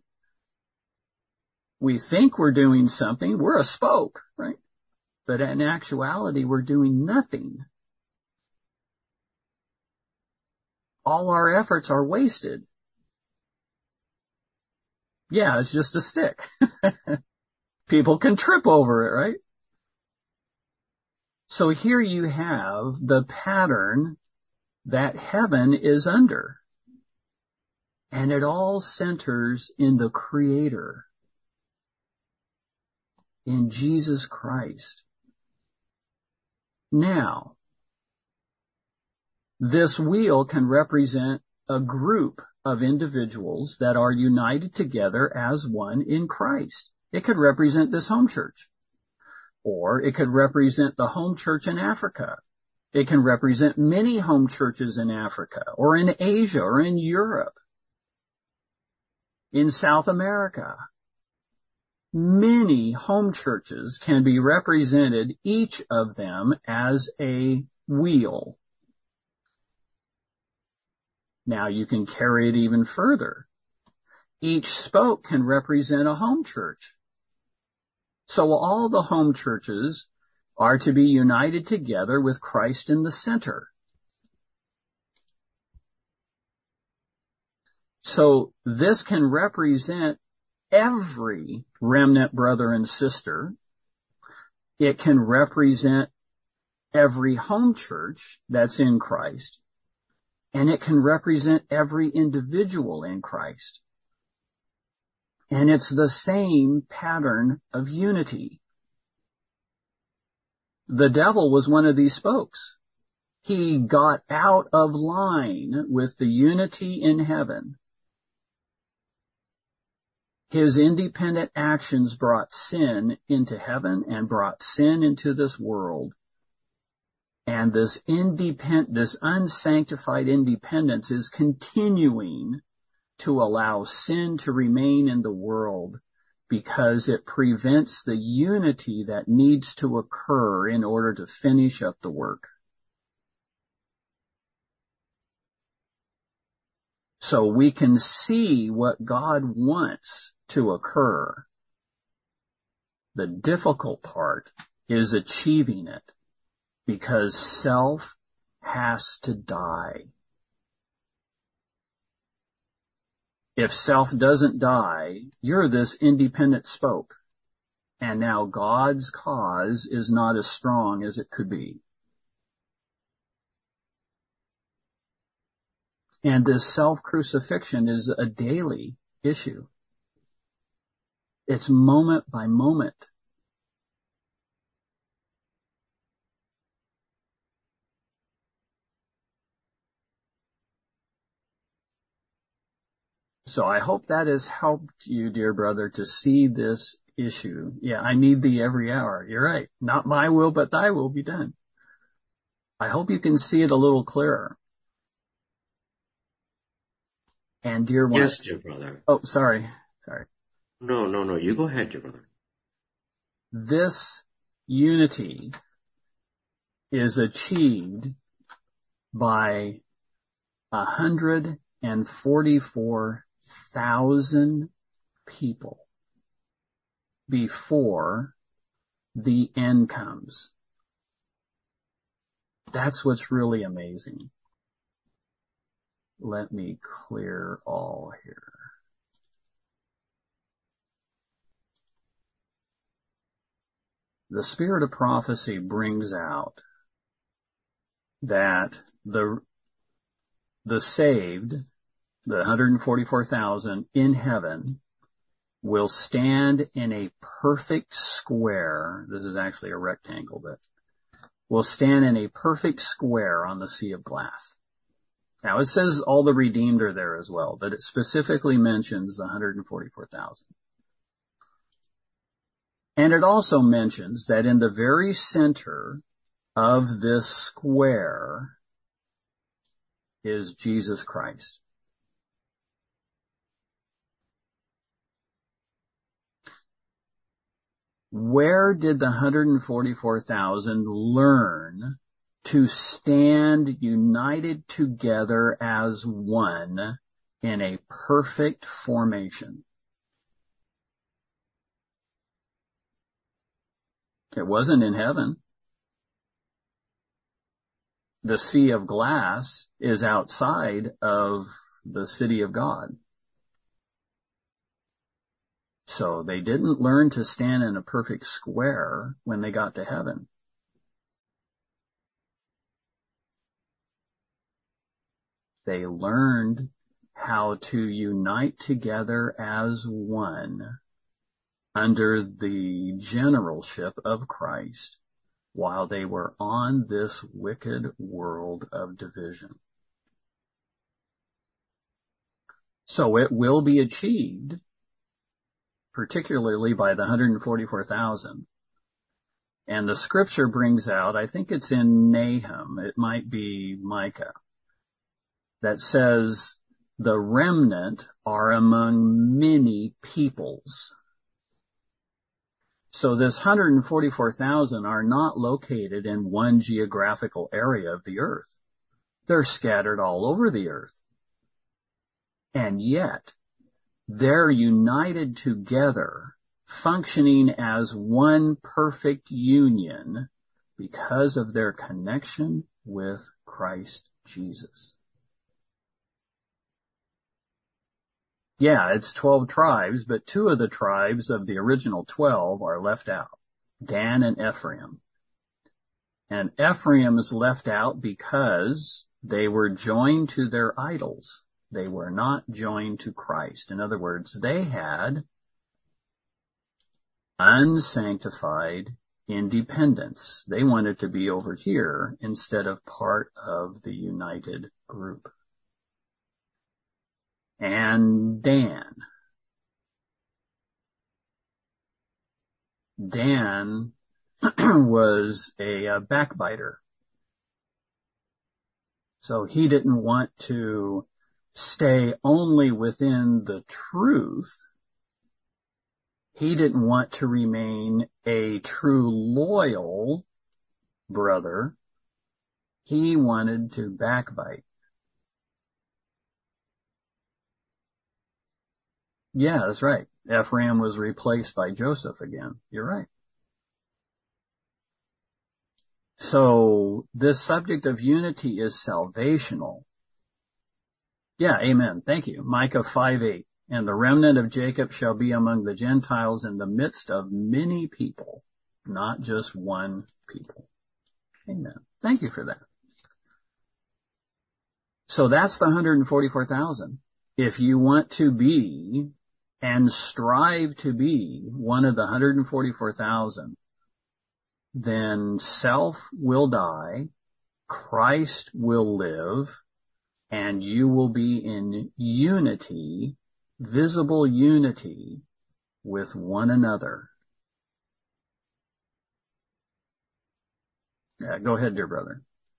We think we're doing something. We're a spoke, right? But in actuality, we're doing nothing. All our efforts are wasted. Yeah, it's just a stick. People can trip over it, right? So here you have the pattern that heaven is under. And it all centers in the Creator. in Jesus Christ. Now, this wheel can represent a group of individuals that are united together as one in Christ. It could represent this home church, or it could represent the home church in Africa. It can represent many home churches in Africa, or in Asia, or in Europe, in South America. Many home churches can be represented, each of them as a wheel. Now you can carry it even further. Each spoke can represent a home church. So all the home churches are to be united together with Christ in the center. So this can represent every remnant brother and sister. It can represent every home church that's in Christ. And it can represent every individual in Christ. And it's the same pattern of unity. The devil was one of these spokes. He got out of line with the unity in heaven. His independent actions brought sin into heaven and brought sin into this world. And this unsanctified independence is continuing to allow sin to remain in the world because it prevents the unity that needs to occur in order to finish up the work. So we can see what God wants to occur. The difficult part is achieving it, because self has to die. If self doesn't die, you're this independent spoke. And now God's cause is not as strong as it could be. And this self-crucifixion is a daily issue. It's moment by moment. So I hope that has helped you, dear brother, to see this issue. Yeah, I need thee every hour. You're right. Not my will, but thy will be done. I hope you can see it a little clearer. And dear one. Yes, dear brother. Oh, sorry. No. You go ahead, dear brother. This unity is achieved by 144,000 people before the end comes. That's what's really amazing. Let me clear all here. The spirit of prophecy brings out that the saved, the 144,000 in heaven, will stand in a perfect square. This is actually a rectangle, but will stand in a perfect square on the sea of glass. Now it says all the redeemed are there as well, but it specifically mentions the 144,000. And it also mentions that in the very center of this square is Jesus Christ. Where did the 144,000 learn to stand united together as one in a perfect formation? It wasn't in heaven. The sea of glass is outside of the city of God. So they didn't learn to stand in a perfect square when they got to heaven. They learned how to unite together as one under the generalship of Christ while they were on this wicked world of division. So it will be achieved, particularly by the 144,000. And the scripture brings out, I think it's in Nahum, it might be Micah, that says the remnant are among many peoples. So this 144,000 are not located in one geographical area of the earth. They're scattered all over the earth. And yet, they're united together, functioning as one perfect union because of their connection with Christ Jesus. Yeah, it's 12 tribes, but 2 of the tribes of the original 12 are left out, Dan and Ephraim. And Ephraim is left out because they were joined to their idols. They were not joined to Christ. In other words, they had unsanctified independence. They wanted to be over here instead of part of the united group. And Dan was a backbiter. So he didn't want to stay only within the truth. He didn't want to remain a true loyal brother. He wanted to backbite. Yeah, that's right. Ephraim was replaced by Joseph again. You're right. So this subject of unity is salvational. Yeah, amen. Thank you. Micah 5:8. And the remnant of Jacob shall be among the Gentiles in the midst of many people, not just one people. Amen. Thank you for that. So that's the 144,000. If you want to be and strive to be one of the 144,000, then self will die, Christ will live, and you will be in unity, visible unity with one another. Yeah, go ahead, dear brother.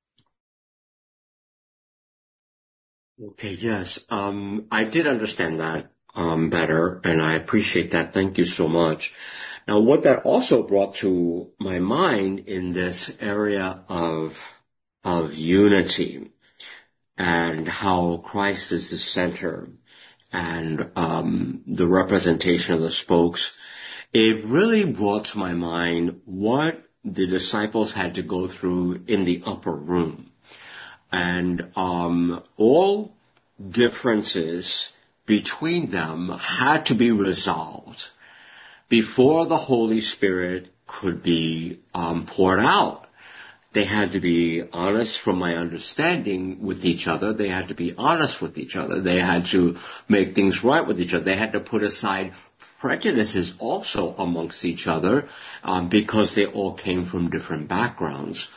Okay, yes. I did understand that better, and I appreciate that. Thank you so much. Now, what that also brought to my mind in this area of unity and how Christ is the center and the representation of the spokes, it really brought to my mind what the disciples had to go through in the upper room. And all differences between them had to be resolved before the Holy Spirit could be poured out. They had to be honest, from my understanding, with each other. They had to be honest with each other. They had to make things right with each other. They had to put aside prejudices also amongst each other because they all came from different backgrounds.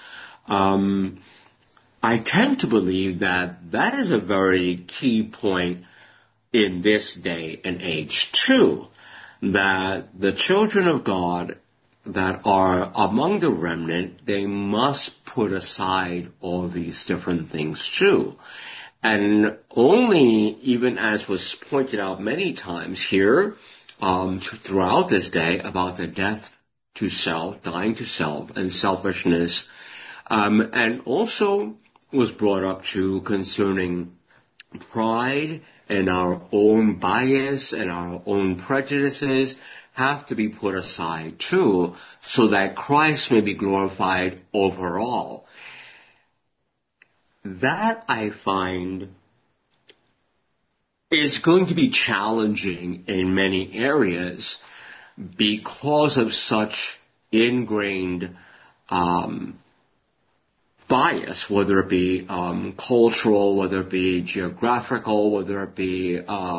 I tend to believe that that is a very key point in this day and age too, that the children of God that are among the remnant, they must put aside all these different things too. And only, even as was pointed out many times here throughout this day, about the death to self, dying to self, and selfishness, and also was brought up to concerning pride and our own bias and our own prejudices have to be put aside too, so that Christ may be glorified overall. That, I find, is going to be challenging in many areas because of such ingrained bias, whether it be cultural, whether it be geographical, whether it be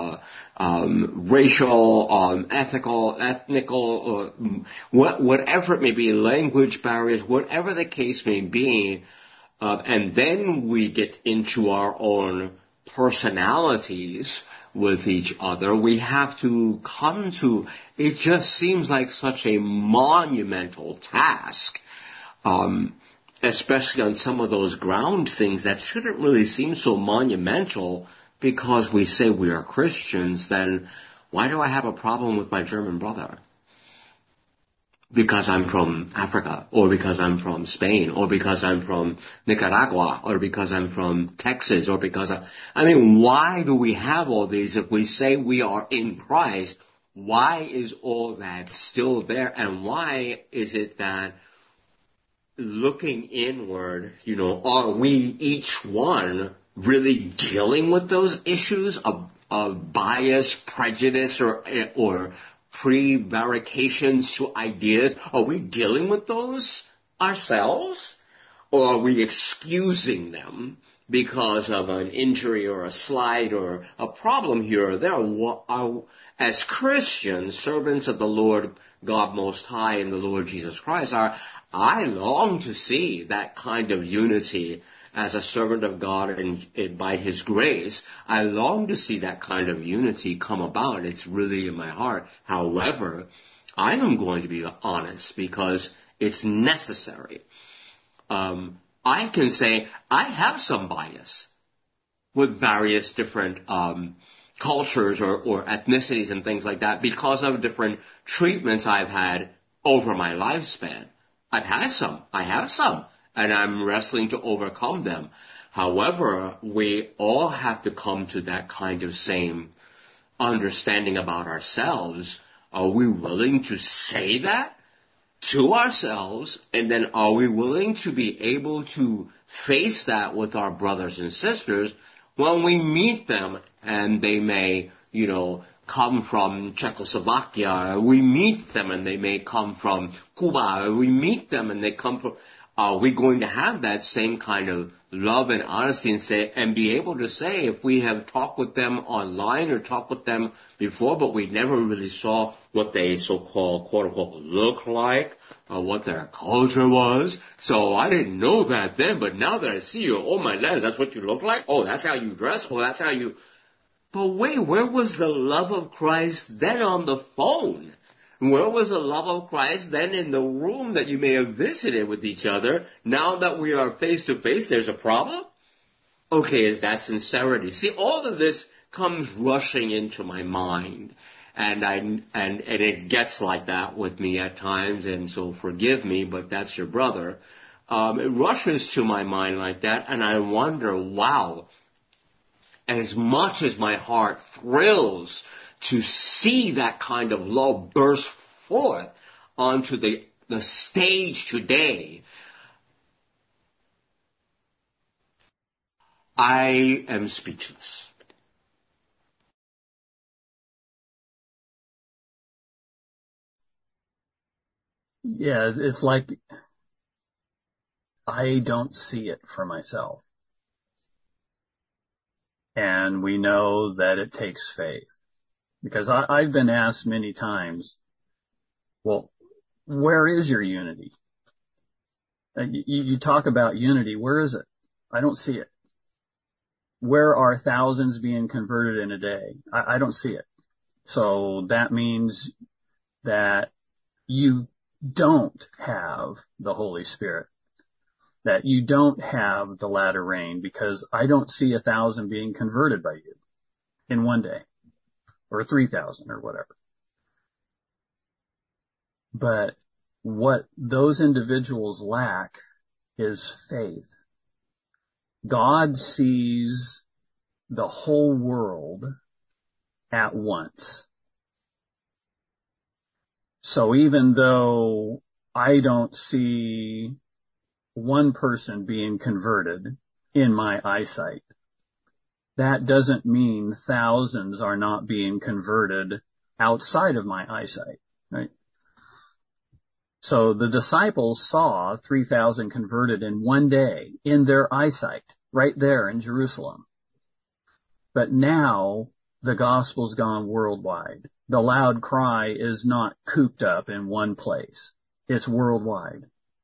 racial, ethnical, whatever it may be, language barriers, whatever the case may be, and then we get into our own personalities with each other. We have to come to, it just seems like such a monumental task, especially on some of those ground things that shouldn't really seem so monumental because we say we are Christians. Then why do I have a problem with my German brother? Because I'm from Africa, or because I'm from Spain, or because I'm from Nicaragua, or because I'm from Texas, or because I mean, why do we have all these? If we say we are in Christ, why is all that still there? And why is it that looking inward, are we each one really dealing with those issues of bias, prejudice, or prevarications to ideas? Are we dealing with those ourselves? Or are we excusing them because of an injury or a slight or a problem here or there? As Christians, servants of the Lord God Most High and the Lord Jesus Christ, I long to see that kind of unity as a servant of God, and by His grace, I long to see that kind of unity come about. It's really in my heart. However, I am going to be honest because it's necessary. I can say I have some bias with various different cultures or ethnicities and things like that because of different treatments I've had over my lifespan. I have some. And I'm wrestling to overcome them. However, we all have to come to that kind of same understanding about ourselves. Are we willing to say that to ourselves? And then are we willing to be able to face that with our brothers and sisters when we meet them and they may, come from Czechoslovakia? We meet them and they may come from Cuba. We meet them and they come from... Are we going to have that same kind of love and honesty and be able to say if we have talked with them online or talked with them before, but we never really saw what they so-called, quote-unquote, look like, or what their culture was. So I didn't know that then, but now that I see you, oh my goodness, that's what you look like? Oh, that's how you dress? Oh, that's how you... But wait, where was the love of Christ then on the phone? Where was the love of Christ then in the room that you may have visited with each other? Now that we are face to face, there's a problem? Okay, is that sincerity? See, all of this comes rushing into my mind. And it gets like that with me at times, and so forgive me, but that's your brother. It rushes to my mind like that, and I wonder, wow, as much as my heart thrills to see that kind of love burst forth onto the stage today, I am speechless. Yeah, it's like I don't see it for myself. And we know that it takes faith. Because I've been asked many times, well, where is your unity? You talk about unity, where is it? I don't see it. Where are thousands being converted in a day? I don't see it. So that means that you don't have the Holy Spirit, that you don't have the latter rain, because I don't see 1,000 being converted by you in one day, or 3,000 or whatever. But what those individuals lack is faith. God sees the whole world at once. So even though I don't see one person being converted in my eyesight, that doesn't mean thousands are not being converted outside of my eyesight, right? So the disciples saw 3,000 converted in one day in their eyesight, right there in Jerusalem. But now the gospel's gone worldwide. The loud cry is not cooped up in one place. It's worldwide.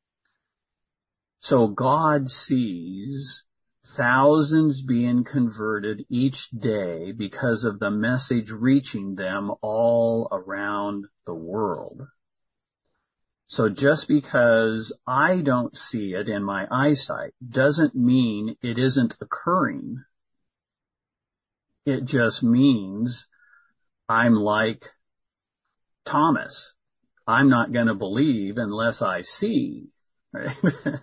So God sees thousands being converted each day because of the message reaching them all around the world. So just because I don't see it in my eyesight doesn't mean it isn't occurring. It just means I'm like Thomas. I'm not going to believe unless I see. Right?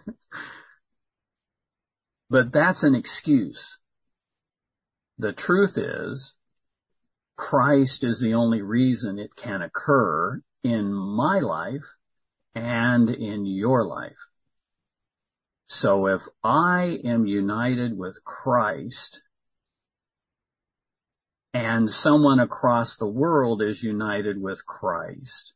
But that's an excuse. The truth is, Christ is the only reason it can occur in my life and in your life. So if I am united with Christ and someone across the world is united with Christ,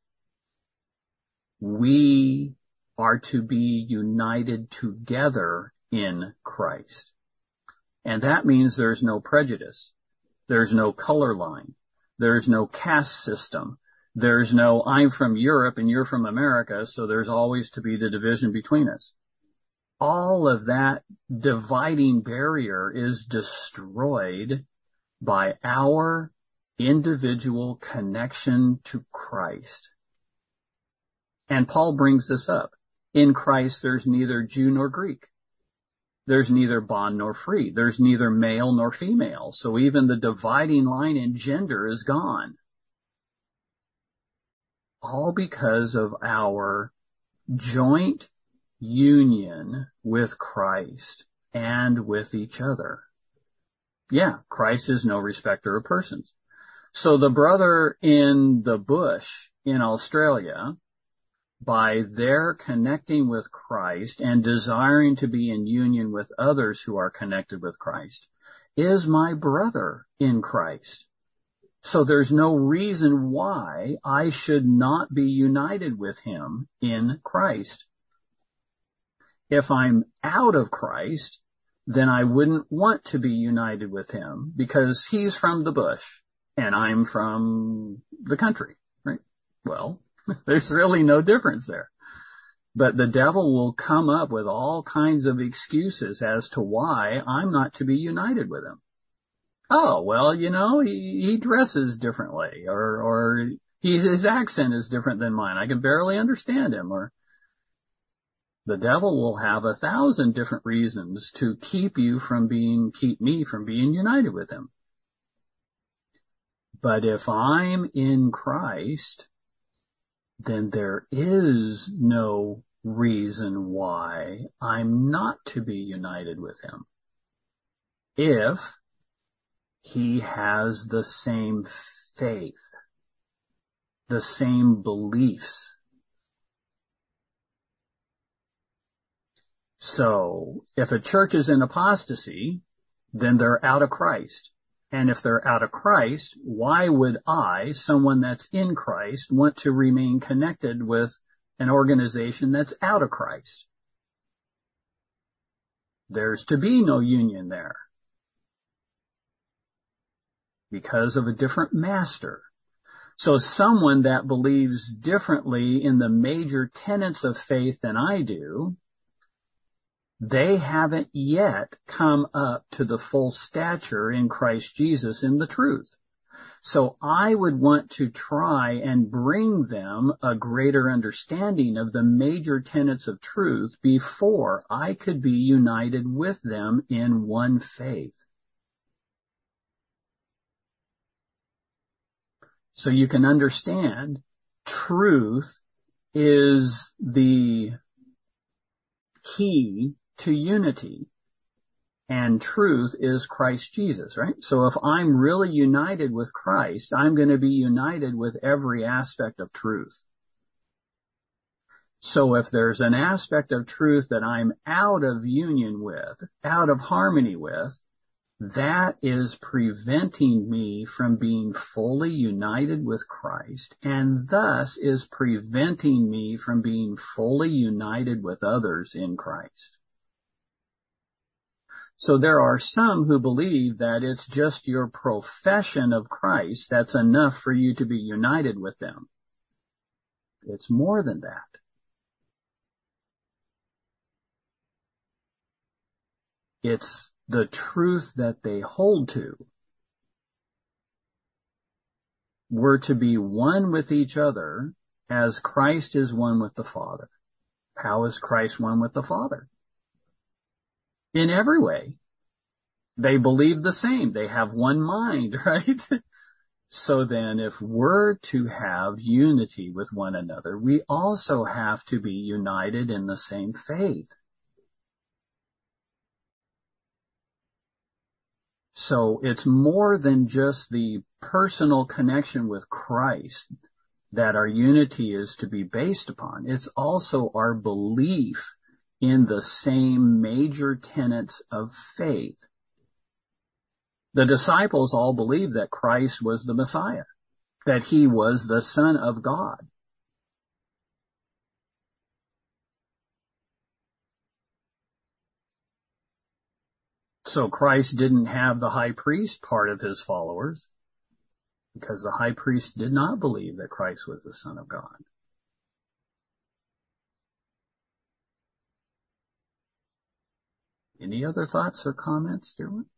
we are to be united together in Christ. And that means there's no prejudice. There's no color line. There's no caste system. There's no, I'm from Europe and you're from America, so there's always to be the division between us. All of that dividing barrier is destroyed by our individual connection to Christ. And Paul brings this up. In Christ, there's neither Jew nor Greek. There's neither bond nor free. There's neither male nor female. So even the dividing line in gender is gone. All because of our joint union with Christ and with each other. Yeah, Christ is no respecter of persons. So the brother in the bush in Australia, by their connecting with Christ and desiring to be in union with others who are connected with Christ, is my brother in Christ. So there's no reason why I should not be united with him in Christ. If I'm out of Christ, then I wouldn't want to be united with him because he's from the bush and I'm from the country, right? Well, there's really no difference there. But the devil will come up with all kinds of excuses as to why I'm not to be united with him. Oh, well, you know, he dresses differently, or his accent is different than mine. I can barely understand him. Or the devil will have 1,000 different reasons to keep me from being united with him. But if I'm in Christ, then there is no reason why I'm not to be united with him. If he has the same faith, the same beliefs. So, if a church is in apostasy, then they're out of Christ. And if they're out of Christ, why would I, someone that's in Christ, want to remain connected with an organization that's out of Christ? There's to be no union there because of a different master. So someone that believes differently in the major tenets of faith than I do, they haven't yet come up to the full stature in Christ Jesus in the truth. So I would want to try and bring them a greater understanding of the major tenets of truth before I could be united with them in one faith. So you can understand, truth is the key to unity, and truth is Christ Jesus, right? So if I'm really united with Christ, I'm going to be united with every aspect of truth. So if there's an aspect of truth that I'm out of union with, out of harmony with, that is preventing me from being fully united with Christ, and thus is preventing me from being fully united with others in Christ. So there are some who believe that it's just your profession of Christ that's enough for you to be united with them. It's more than that. It's the truth that they hold to. We're to be one with each other as Christ is one with the Father. How is Christ one with the Father? In every way. They believe the same. They have one mind, right? So then if we're to have unity with one another, we also have to be united in the same faith. So it's more than just the personal connection with Christ that our unity is to be based upon. It's also our belief in the same major tenets of faith. The disciples all believed that Christ was the Messiah, that he was the Son of God. So Christ didn't have the high priest part of his followers, because the high priest did not believe that Christ was the Son of God. Any other thoughts or comments, dear one?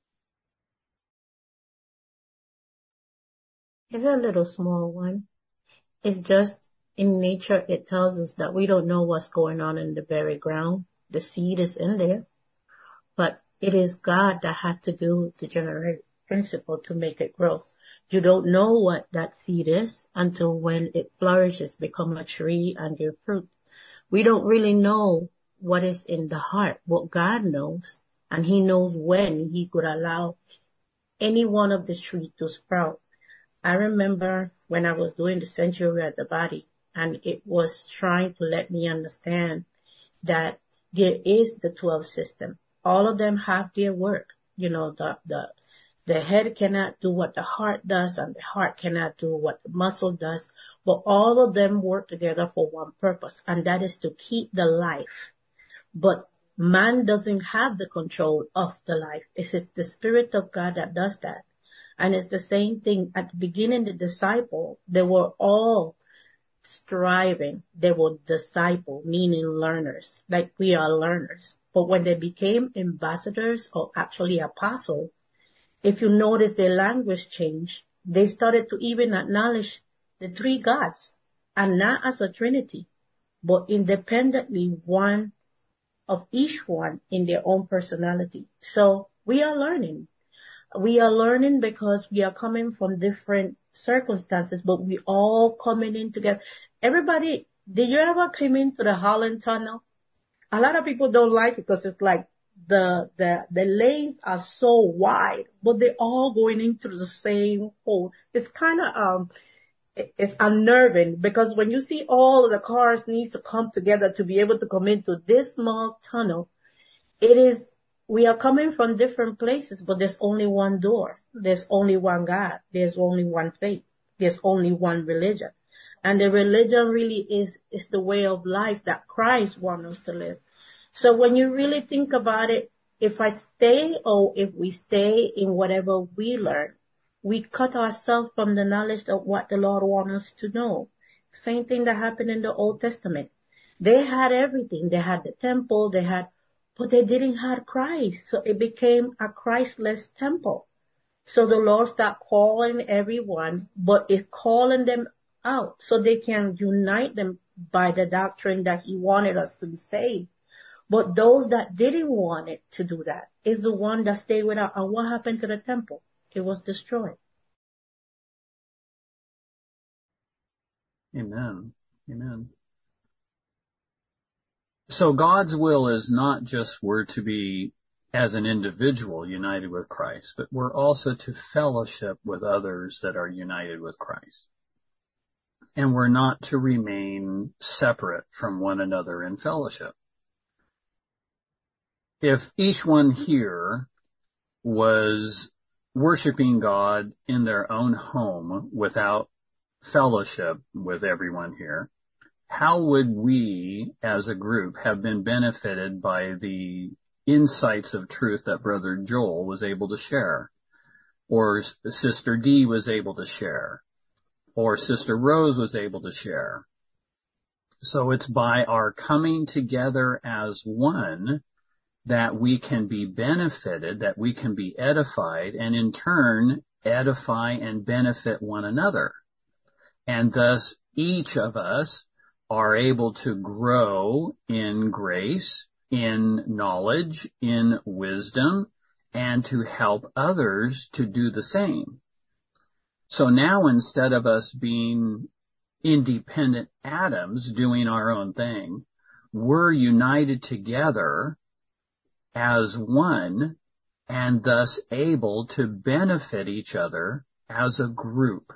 It's a little small one. It's just in nature, it tells us that we don't know what's going on in the very ground. The seed is in there, but it is God that had to do the generative principle to make it grow. You don't know what that seed is until when it flourishes, become a tree and bear fruit. We don't really know what is in the heart, what God knows, and he knows when he could allow any one of the trees to sprout. I remember when I was doing the Sanctuary at the Body, and it was trying to let me understand that there is the 12 system. All of them have their work. You know, the head cannot do what the heart does, and the heart cannot do what the muscle does, but all of them work together for one purpose, and that is to keep the life. But man doesn't have the control of the life. It's the Spirit of God that does that. And it's the same thing at the beginning, the disciple, they were all striving. They were disciple, meaning learners, like we are learners. But when they became ambassadors or actually apostles, if you notice their language changed, they started to even acknowledge the three gods, and not as a trinity, but independently, one of each one in their own personality. So we are learning. We are learning because we are coming from different circumstances, but we all coming in together. Everybody, did you ever come into the Holland Tunnel? A lot of people don't like it because it's like the lanes are so wide, but they're all going into the same hole. It's kind of, it's unnerving because when you see all of the cars need to come together to be able to come into this small tunnel, we are coming from different places, but there's only one door. There's only one God. There's only one faith. There's only one religion. And the religion really is the way of life that Christ wants us to live. So when you really think about it, if we stay in whatever we learn, we cut ourselves from the knowledge of what the Lord wants us to know. Same thing that happened in the Old Testament. They had everything. They had the temple, but they didn't have Christ. So it became a Christless temple. So the Lord started calling everyone, but it's calling them out so they can unite them by the doctrine that he wanted us to be saved. But those that didn't want it to do that is the one that stayed without. And what happened to the temple? It was destroyed. Amen. Amen. So God's will is not just we're to be, as an individual, united with Christ, but we're also to fellowship with others that are united with Christ. And we're not to remain separate from one another in fellowship. If each one here was worshiping God in their own home without fellowship with everyone here, how would we as a group have been benefited by the insights of truth that Brother Joel was able to share, or Sister Dee was able to share, or Sister Rose was able to share? So it's by our coming together as one that we can be benefited, that we can be edified, and in turn edify and benefit one another. And thus each of us are able to grow in grace, in knowledge, in wisdom, and to help others to do the same. So now instead of us being independent atoms doing our own thing, we're united together as one and thus able to benefit each other as a group.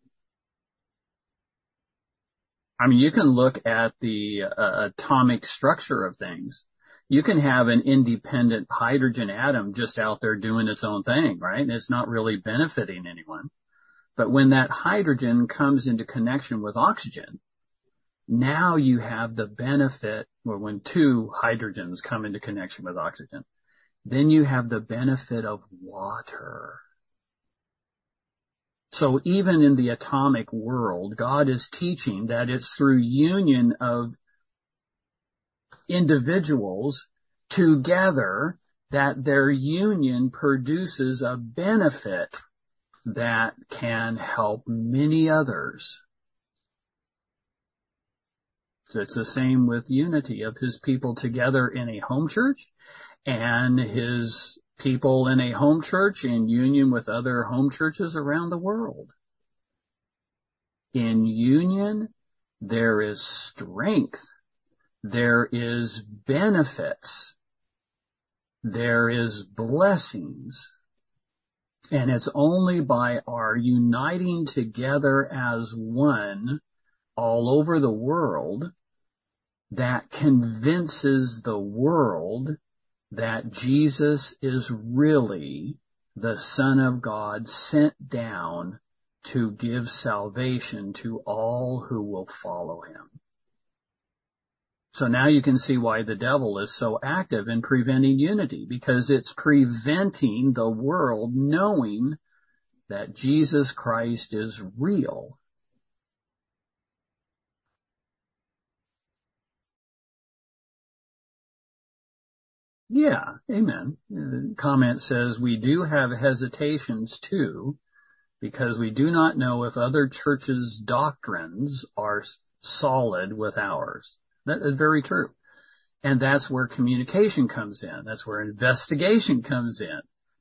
I mean, you can look at the atomic structure of things. You can have an independent hydrogen atom just out there doing its own thing, right? And it's not really benefiting anyone. But when that hydrogen comes into connection with oxygen, now you have the benefit, or when two hydrogens come into connection with oxygen, then you have the benefit of water. So even in the atomic world, God is teaching that it's through union of individuals together that their union produces a benefit that can help many others. So it's the same with unity of his people together in a home church and his people in a home church in union with other home churches around the world. In union, there is strength. There is benefits. There is blessings. And it's only by our uniting together as one all over the world that convinces the world that Jesus is really the Son of God sent down to give salvation to all who will follow him. So now you can see why the devil is so active in preventing unity, because it's preventing the world knowing that Jesus Christ is real. Yeah, amen. The comment says, we do have hesitations too, because we do not know if other churches' doctrines are solid with ours. That is very true. And that's where communication comes in. That's where investigation comes in.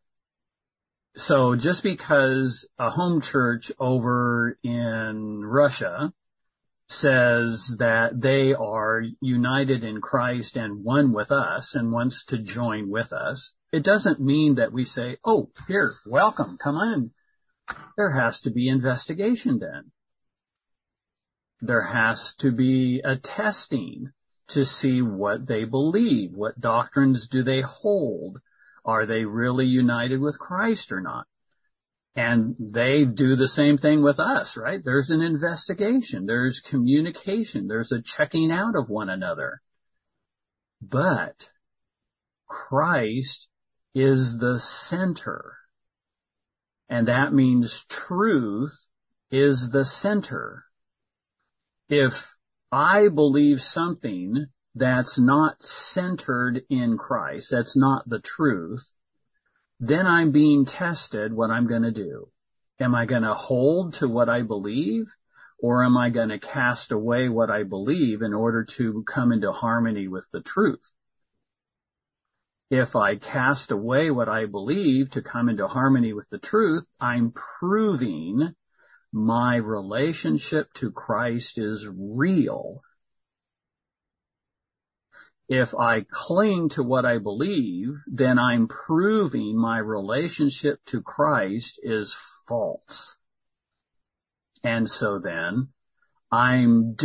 So just because a home church over in Russia says that they are united in Christ and one with us and wants to join with us, it doesn't mean that we say, oh, here, welcome, come on. There has to be investigation then. There has to be a testing to see what they believe. What doctrines do they hold? Are they really united with Christ or not? And they do the same thing with us, right? There's an investigation. There's communication. There's a checking out of one another. But Christ is the center. And that means truth is the center. If I believe something that's not centered in Christ, that's not the truth, then I'm being tested what I'm going to do. Am I going to hold to what I believe, or am I going to cast away what I believe in order to come into harmony with the truth? If I cast away what I believe to come into harmony with the truth, I'm proving my relationship to Christ is real. If I cling to what I believe, then I'm proving my relationship to Christ is false. And so then I'm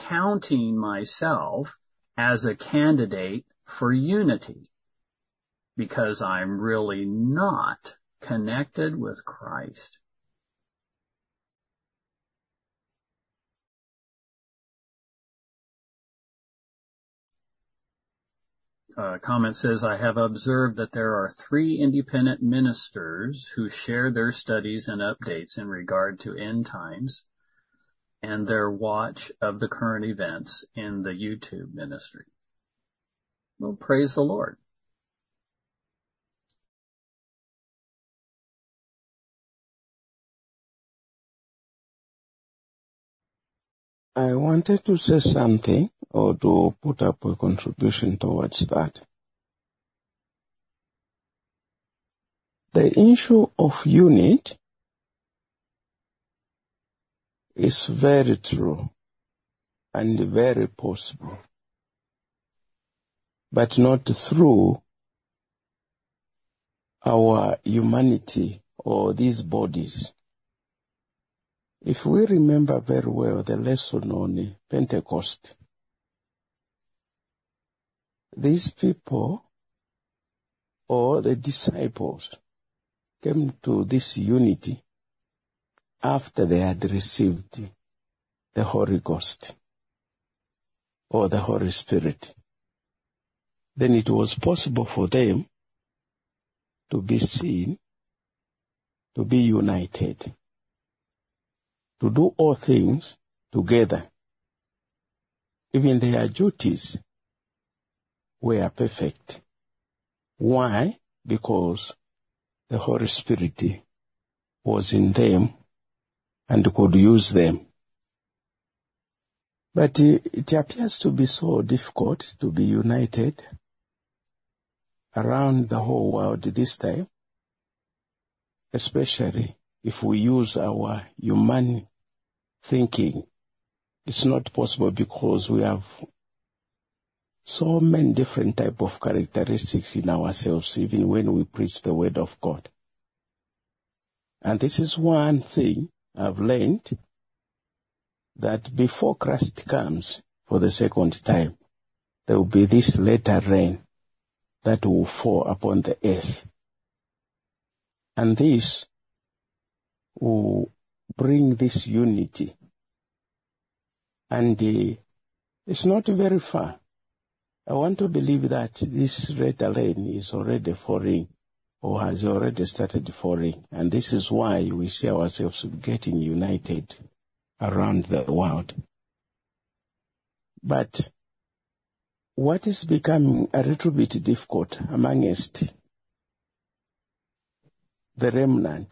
discounting myself as a candidate for unity. because I'm really not connected with Christ. Comment says, I have observed that there are 3 independent ministers who share their studies and updates in regard to end times and their watch of the current events in the YouTube ministry. Well, praise the Lord. I wanted to say something or to put up a contribution towards that. The issue of unit is very true and very possible, but not through our humanity or these bodies. If we remember very well the lesson on Pentecost, these people or the disciples came to this unity after they had received the Holy Ghost or the Holy Spirit. Then it was possible for them to be seen, to be united, to do all things together. Even their duties were perfect. Why? Because the Holy Spirit was in them and could use them. But it appears to be so difficult to be united around the whole world this time, especially if we use our human thinking. It's not possible because we have so many different types of characteristics in ourselves, even when we preach the Word of God. And this is one thing I've learned, that before Christ comes for the second time, there will be this latter rain that will fall upon the earth. And this will bring this unity. And it's not very far. I want to believe that this latter rain is already falling or has already started falling. And this is why we see ourselves getting united around the world. But what is becoming a little bit difficult amongst the remnant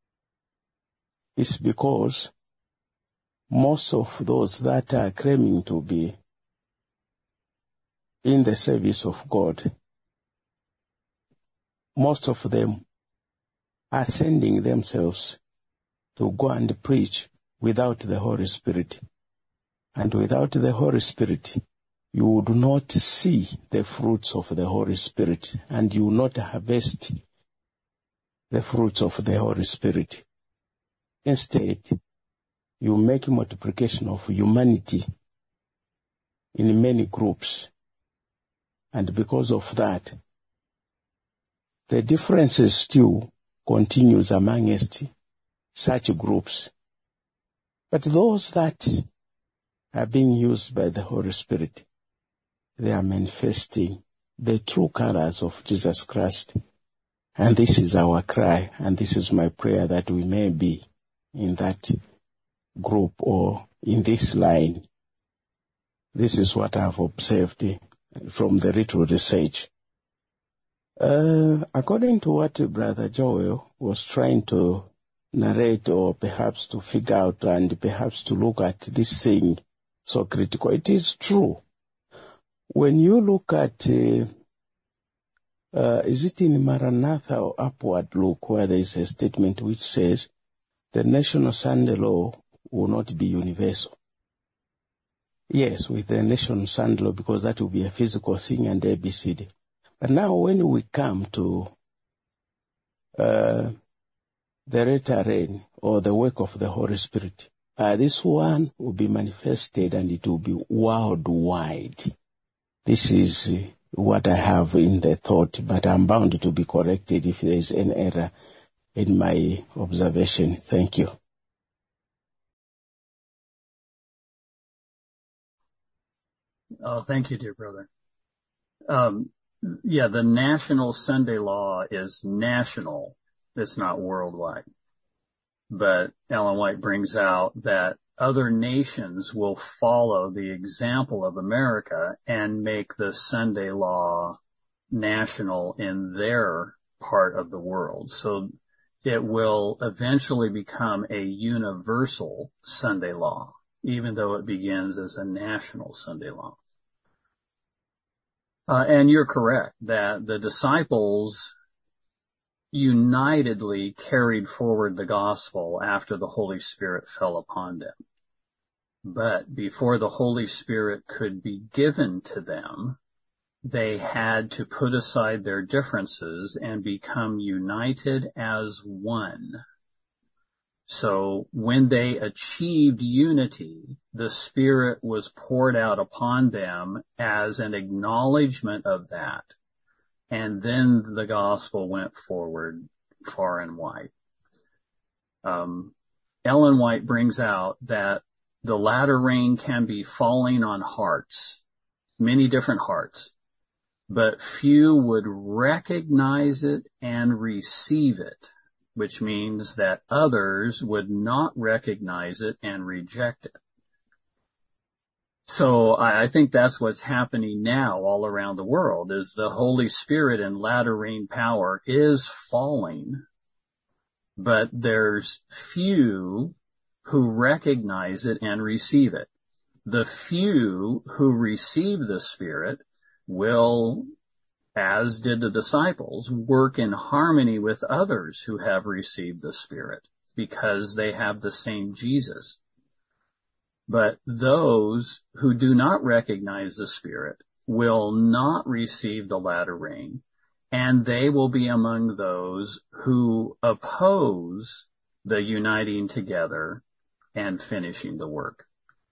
is because most of those that are claiming to be in the service of God, most of them are sending themselves to go and preach without the Holy Spirit. And without the Holy Spirit, you would not see the fruits of the Holy Spirit, and you will not harvest the fruits of the Holy Spirit. Instead, you make multiplication of humanity in many groups. And because of that, the differences still continues amongst such groups. But those that are being used by the Holy Spirit, they are manifesting the true colors of Jesus Christ. And this is our cry, and this is my prayer, that we may be in that group or in this line. This is what I've observed from the little research. According to what Brother Joel was trying to narrate, or perhaps to figure out and perhaps to look at this thing so critical, it is true. When you look at, is it in Maranatha or Upward Look, where there is a statement which says the National Sunday Law will not be universal. Yes, with the National Sunday Law, because that will be a physical thing and ABCD. But now when we come to the latter rain or the work of the Holy Spirit, this one will be manifested and it will be worldwide. This is what I have in the thought, but I'm bound to be corrected if there is an error in my observation. Thank you. Oh, thank you, dear brother. The national Sunday law is national. It's not worldwide. But Ellen White brings out that other nations will follow the example of America and make the Sunday law national in their part of the world. So it will eventually become a universal Sunday law, even though it begins as a national Sunday law. And you're correct that the disciples unitedly carried forward the gospel after the Holy Spirit fell upon them. But before the Holy Spirit could be given to them, they had to put aside their differences and become united as one. So when they achieved unity, the Spirit was poured out upon them as an acknowledgement of that. And then the gospel went forward far and wide. Ellen White brings out that the latter rain can be falling on hearts, many different hearts, but few would recognize it and receive it, which means that others would not recognize it and reject it. So I think that's what's happening now all around the world, is the Holy Spirit and latter rain power is falling, but there's few who recognize it and receive it. The few who receive the Spirit will, as did the disciples, work in harmony with others who have received the Spirit because they have the same Jesus. But those who do not recognize the Spirit will not receive the latter rain, and they will be among those who oppose the uniting together and finishing the work.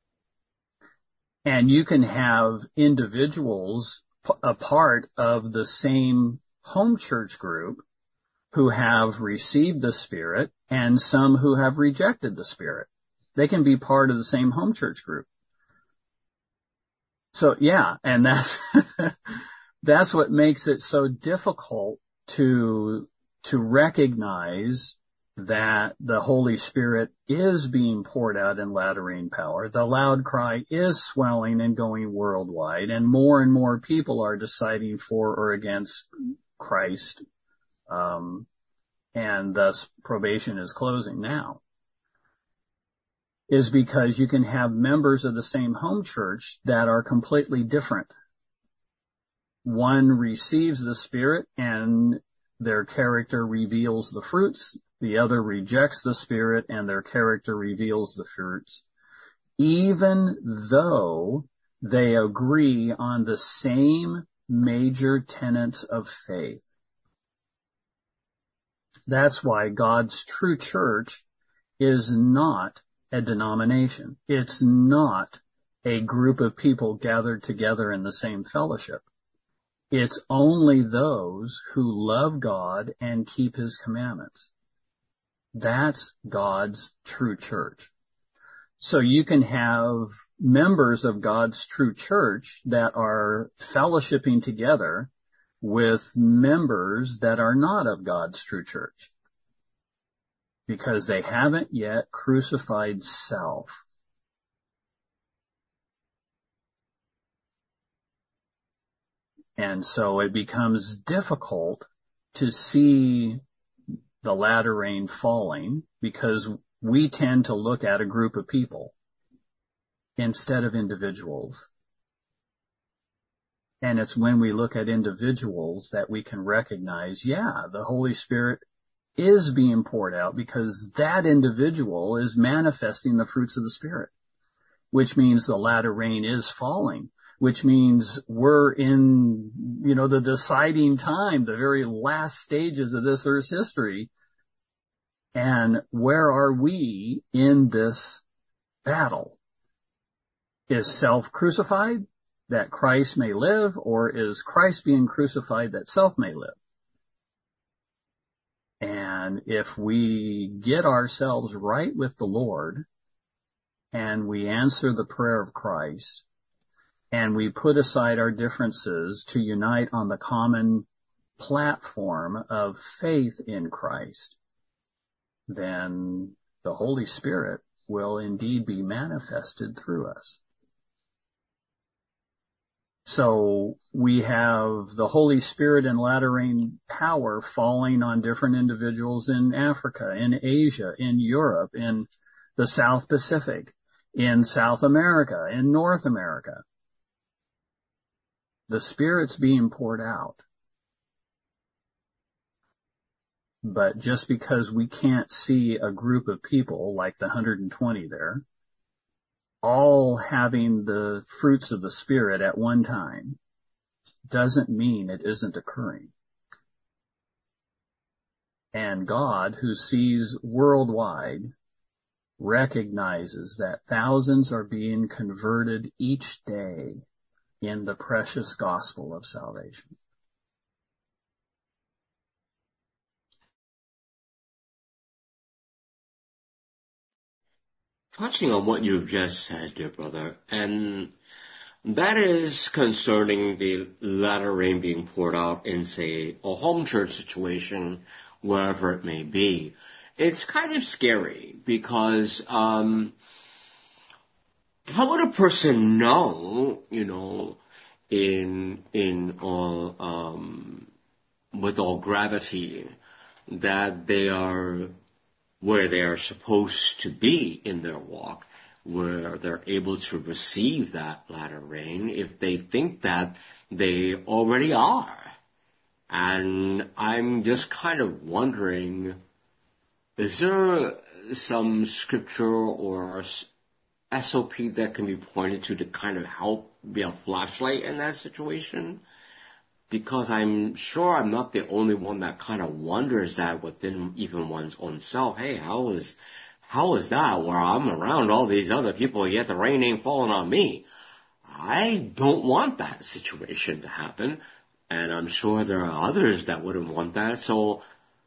And you can have individuals a part of the same home church group who have received the Spirit and some who have rejected the Spirit. They can be part of the same home church group. So yeah, and that's what makes it so difficult to recognize that the Holy Spirit is being poured out in latter rain power. The loud cry is swelling and going worldwide, and more people are deciding for or against Christ, and thus probation is closing now, is because you can have members of the same home church that are completely different. One receives the Spirit and their character reveals the fruits. The other rejects the Spirit and their character reveals the fruits, even though they agree on the same major tenets of faith. That's why God's true church is not a denomination. It's not a group of people gathered together in the same fellowship. It's only those who love God and keep His commandments. That's God's true church. So you can have members of God's true church that are fellowshipping together with members that are not of God's true church, because they haven't yet crucified self. And so it becomes difficult to see the latter rain falling, because we tend to look at a group of people instead of individuals. And it's when we look at individuals that we can recognize, the Holy Spirit is being poured out, because that individual is manifesting the fruits of the Spirit, which means the latter rain is falling, which means we're in, the deciding time, the very last stages of this earth's history. And where are we in this battle? Is self crucified? that Christ may live, or is Christ being crucified that self may live? And if we get ourselves right with the Lord, and we answer the prayer of Christ, and we put aside our differences to unite on the common platform of faith in Christ, then the Holy Spirit will indeed be manifested through us. So we have the Holy Spirit and latter rain power falling on different individuals in Africa, in Asia, in Europe, in the South Pacific, in South America, in North America. The Spirit's being poured out. But just because we can't see a group of people like the 120 there, all having the fruits of the Spirit at one time, doesn't mean it isn't occurring. And God, who sees worldwide, recognizes that thousands are being converted each day in the precious gospel of salvation. Touching on what you've just said, dear brother, and that is concerning the latter rain being poured out in, say, a home church situation, wherever it may be. It's kind of scary because how would a person know, in all with all gravity, that they are where they are supposed to be in their walk, where they're able to receive that latter rain, if they think that they already are? And I'm just kind of wondering, is there some scripture or SOP that can be pointed to kind of help be a flashlight in that situation? Because I'm sure I'm not the only one that kind of wonders that within even one's own self. Hey, how is that where I'm around all these other people, yet the rain ain't falling on me? I don't want that situation to happen. And I'm sure there are others that wouldn't want that. So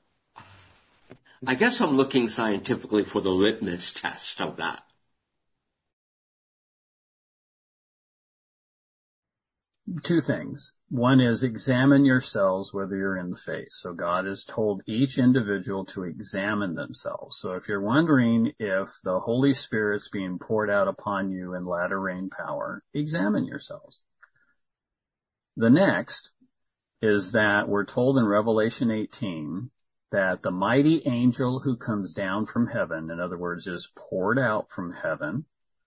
I guess I'm looking scientifically for the litmus test of that. Two things. One is examine yourselves whether you're in the faith. So God has told each individual to examine themselves. So if you're wondering if the Holy Spirit's being poured out upon you in latter rain power, examine yourselves. The next is that we're told in Revelation 18 that the mighty angel who comes down from heaven, in other words, is poured out from heaven,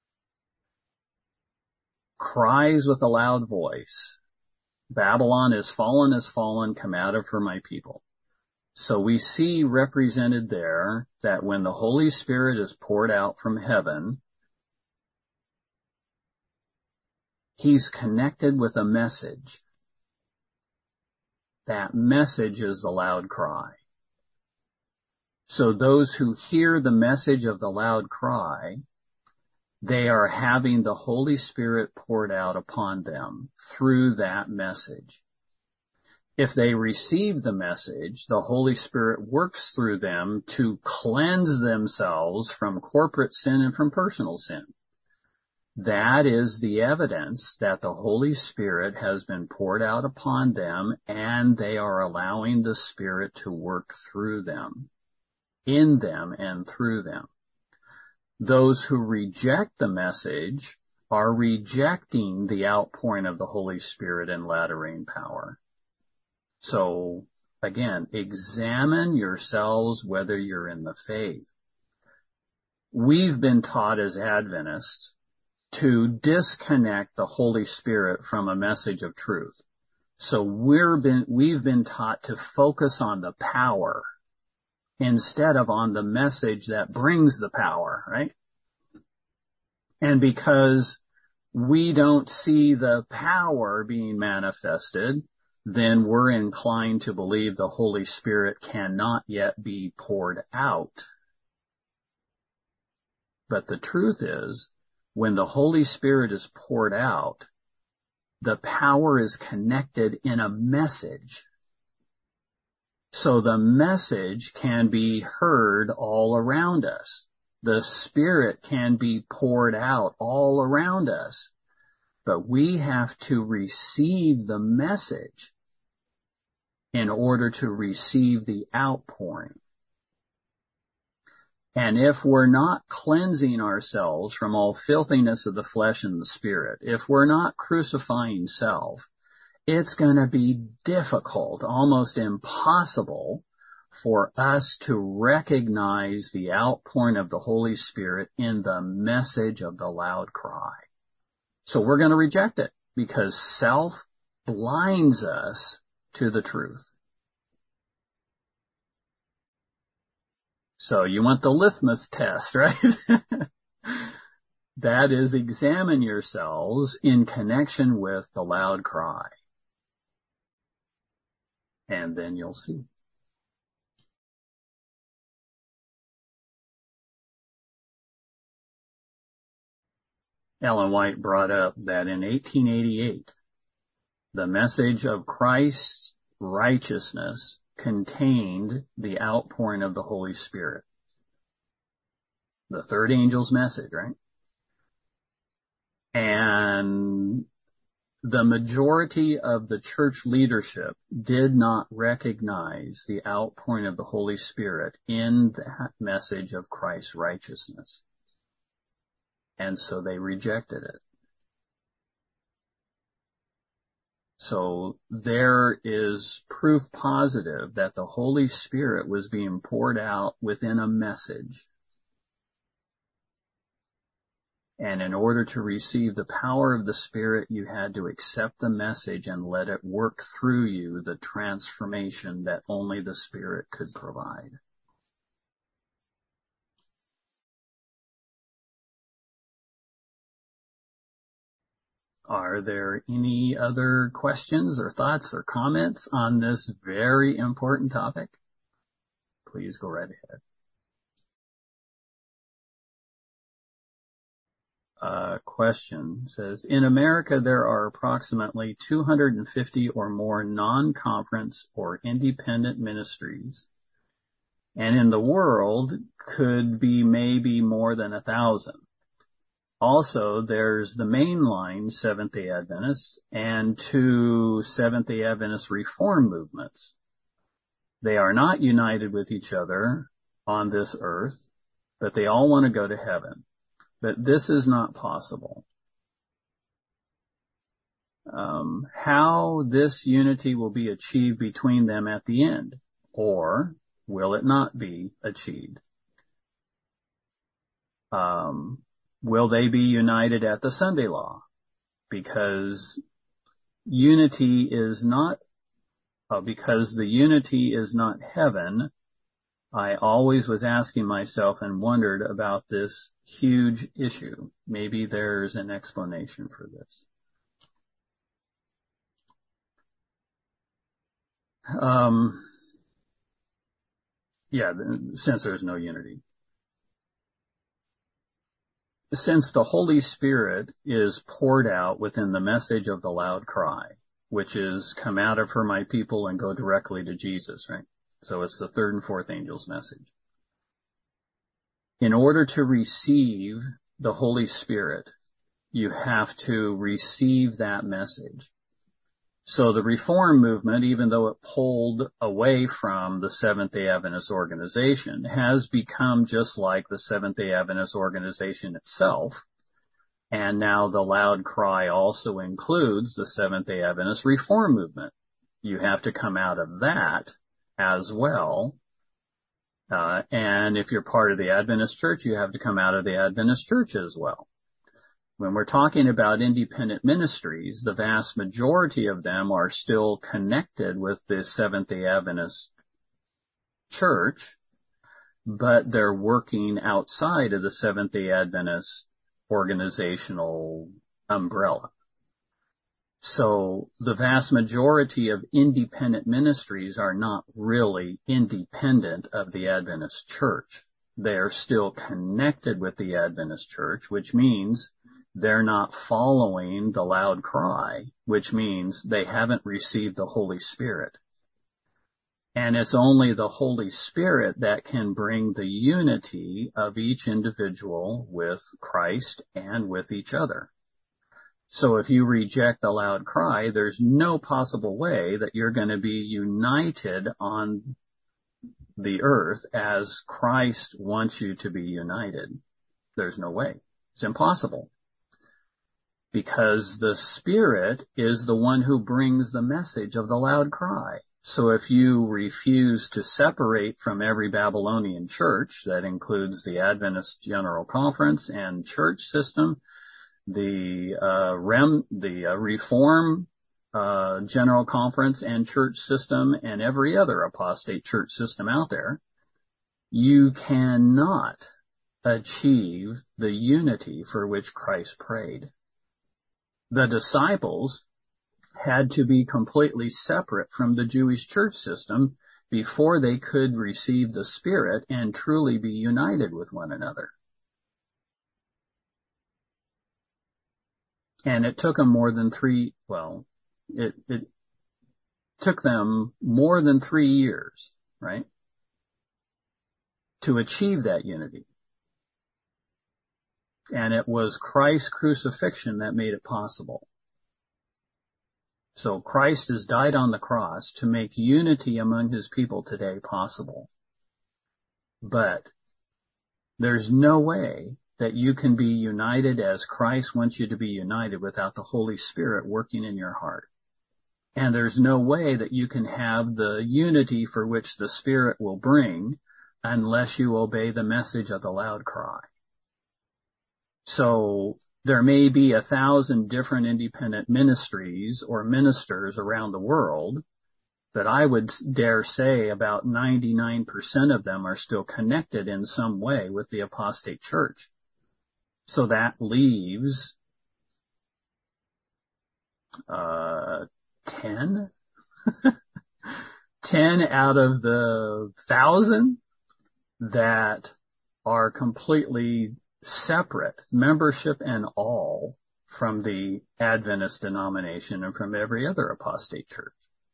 cries with a loud voice, Babylon is fallen, come out of her, my people. So we see represented there that when the Holy Spirit is poured out from heaven, He's connected with a message. That message is the loud cry. So those who hear the message of the loud cry, they are having the Holy Spirit poured out upon them through that message. If they receive the message, the Holy Spirit works through them to cleanse themselves from corporate sin and from personal sin. That is the evidence that the Holy Spirit has been poured out upon them, and they are allowing the Spirit to work through them, in them and through them. Those who reject the message are rejecting the outpouring of the Holy Spirit in latter rain power. So, again, examine yourselves whether you're in the faith. We've been taught as Adventists to disconnect the Holy Spirit from a message of truth. So we've been taught to focus on the power instead of on the message that brings the power, right? And because we don't see the power being manifested, then we're inclined to believe the Holy Spirit cannot yet be poured out. But the truth is, when the Holy Spirit is poured out, the power is connected in a message. So the message can be heard all around us. The Spirit can be poured out all around us. But we have to receive the message in order to receive the outpouring. And if we're not cleansing ourselves from all filthiness of the flesh and the spirit, if we're not crucifying self, it's going to be difficult, almost impossible, for us to recognize the outpouring of the Holy Spirit in the message of the loud cry. So we're going to reject it because self blinds us to the truth. So you want the litmus test, right? That is, examine yourselves in connection with the loud cry. And then you'll see. Ellen White brought up that in 1888, the message of Christ's righteousness contained the outpouring of the Holy Spirit. The third angel's message, right? And the majority of the church leadership did not recognize the outpouring of the Holy Spirit in that message of Christ's righteousness. And so they rejected it. So there is proof positive that the Holy Spirit was being poured out within a message. And in order to receive the power of the Spirit, you had to accept the message and let it work through you the transformation that only the Spirit could provide. Are there any other questions or thoughts or comments on this very important topic? Please go right ahead. Question says, in America there are approximately 250 or more non-conference or independent ministries, and in the world could be maybe more than 1,000. Also, there's the mainline Seventh-day Adventists and 2 Seventh-day Adventist Reform movements. They are not united with each other on this earth, but they all want to go to heaven. But this is not possible. How this unity will be achieved between them at the end, or will it not be achieved? Will they be united at the Sunday law? Because unity is not, because the unity is not heaven, I always was asking myself and wondered about this huge issue. Maybe there's an explanation for this. Since there's no unity. Since the Holy Spirit is poured out within the message of the loud cry, which is come out of her, my people, and go directly to Jesus, right? So it's the third and fourth angel's message. In order to receive the Holy Spirit, you have to receive that message. So the Reform movement, even though it pulled away from the Seventh-day Adventist organization, has become just like the Seventh-day Adventist organization itself. And now the loud cry also includes the Seventh-day Adventist Reform movement. You have to come out of that as well. And if you're part of the Adventist church, you have to come out of the Adventist church as well. When we're talking about independent ministries, the vast majority of them are still connected with the Seventh-day Adventist church, but they're working outside of the Seventh-day Adventist organizational umbrella. So the vast majority of independent ministries are not really independent of the Adventist church. They are still connected with the Adventist church, which means they're not following the loud cry, which means they haven't received the Holy Spirit. And it's only the Holy Spirit that can bring the unity of each individual with Christ and with each other. So if you reject the loud cry, there's no possible way that you're going to be united on the earth as Christ wants you to be united. There's no way. It's impossible. Because the Spirit is the one who brings the message of the loud cry. So if you refuse to separate from every Babylonian church, that includes the Adventist General Conference and church system, the Reform General Conference and church system, and every other apostate church system out there, you cannot achieve the unity for which Christ prayed. The disciples had to be completely separate from the Jewish church system before they could receive the Spirit and truly be united with one another. And it took them it took them more than 3 years, right, to achieve that unity. And it was Christ's crucifixion that made it possible. So Christ has died on the cross to make unity among his people today possible. But there's no way that you can be united as Christ wants you to be united without the Holy Spirit working in your heart. And there's no way that you can have the unity for which the Spirit will bring unless you obey the message of the loud cry. So there may be 1,000 different independent ministries or ministers around the world, but I would dare say about 99% of them are still connected in some way with the apostate church. So that leaves 10 out of the 1,000 that are completely separate, membership and all, from the Adventist denomination and from every other apostate church.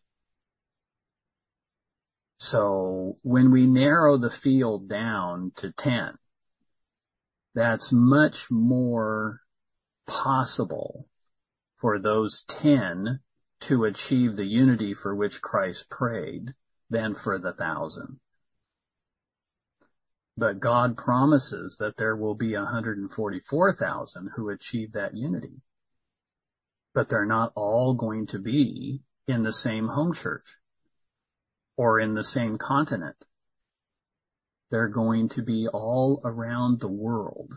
So when we narrow the field down to 10, that's much more possible for those 10 to achieve the unity for which Christ prayed than for the 1,000. But God promises that there will be 144,000 who achieve that unity. But they're not all going to be in the same home church or in the same continent. They're going to be all around the world.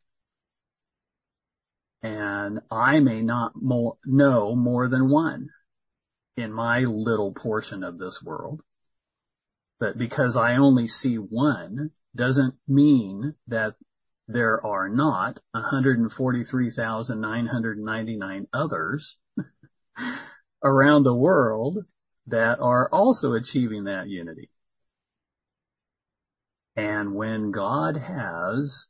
And I may not know more than one in my little portion of this world. But because I only see one doesn't mean that there are not 143,999 others around the world that are also achieving that unity. And when God has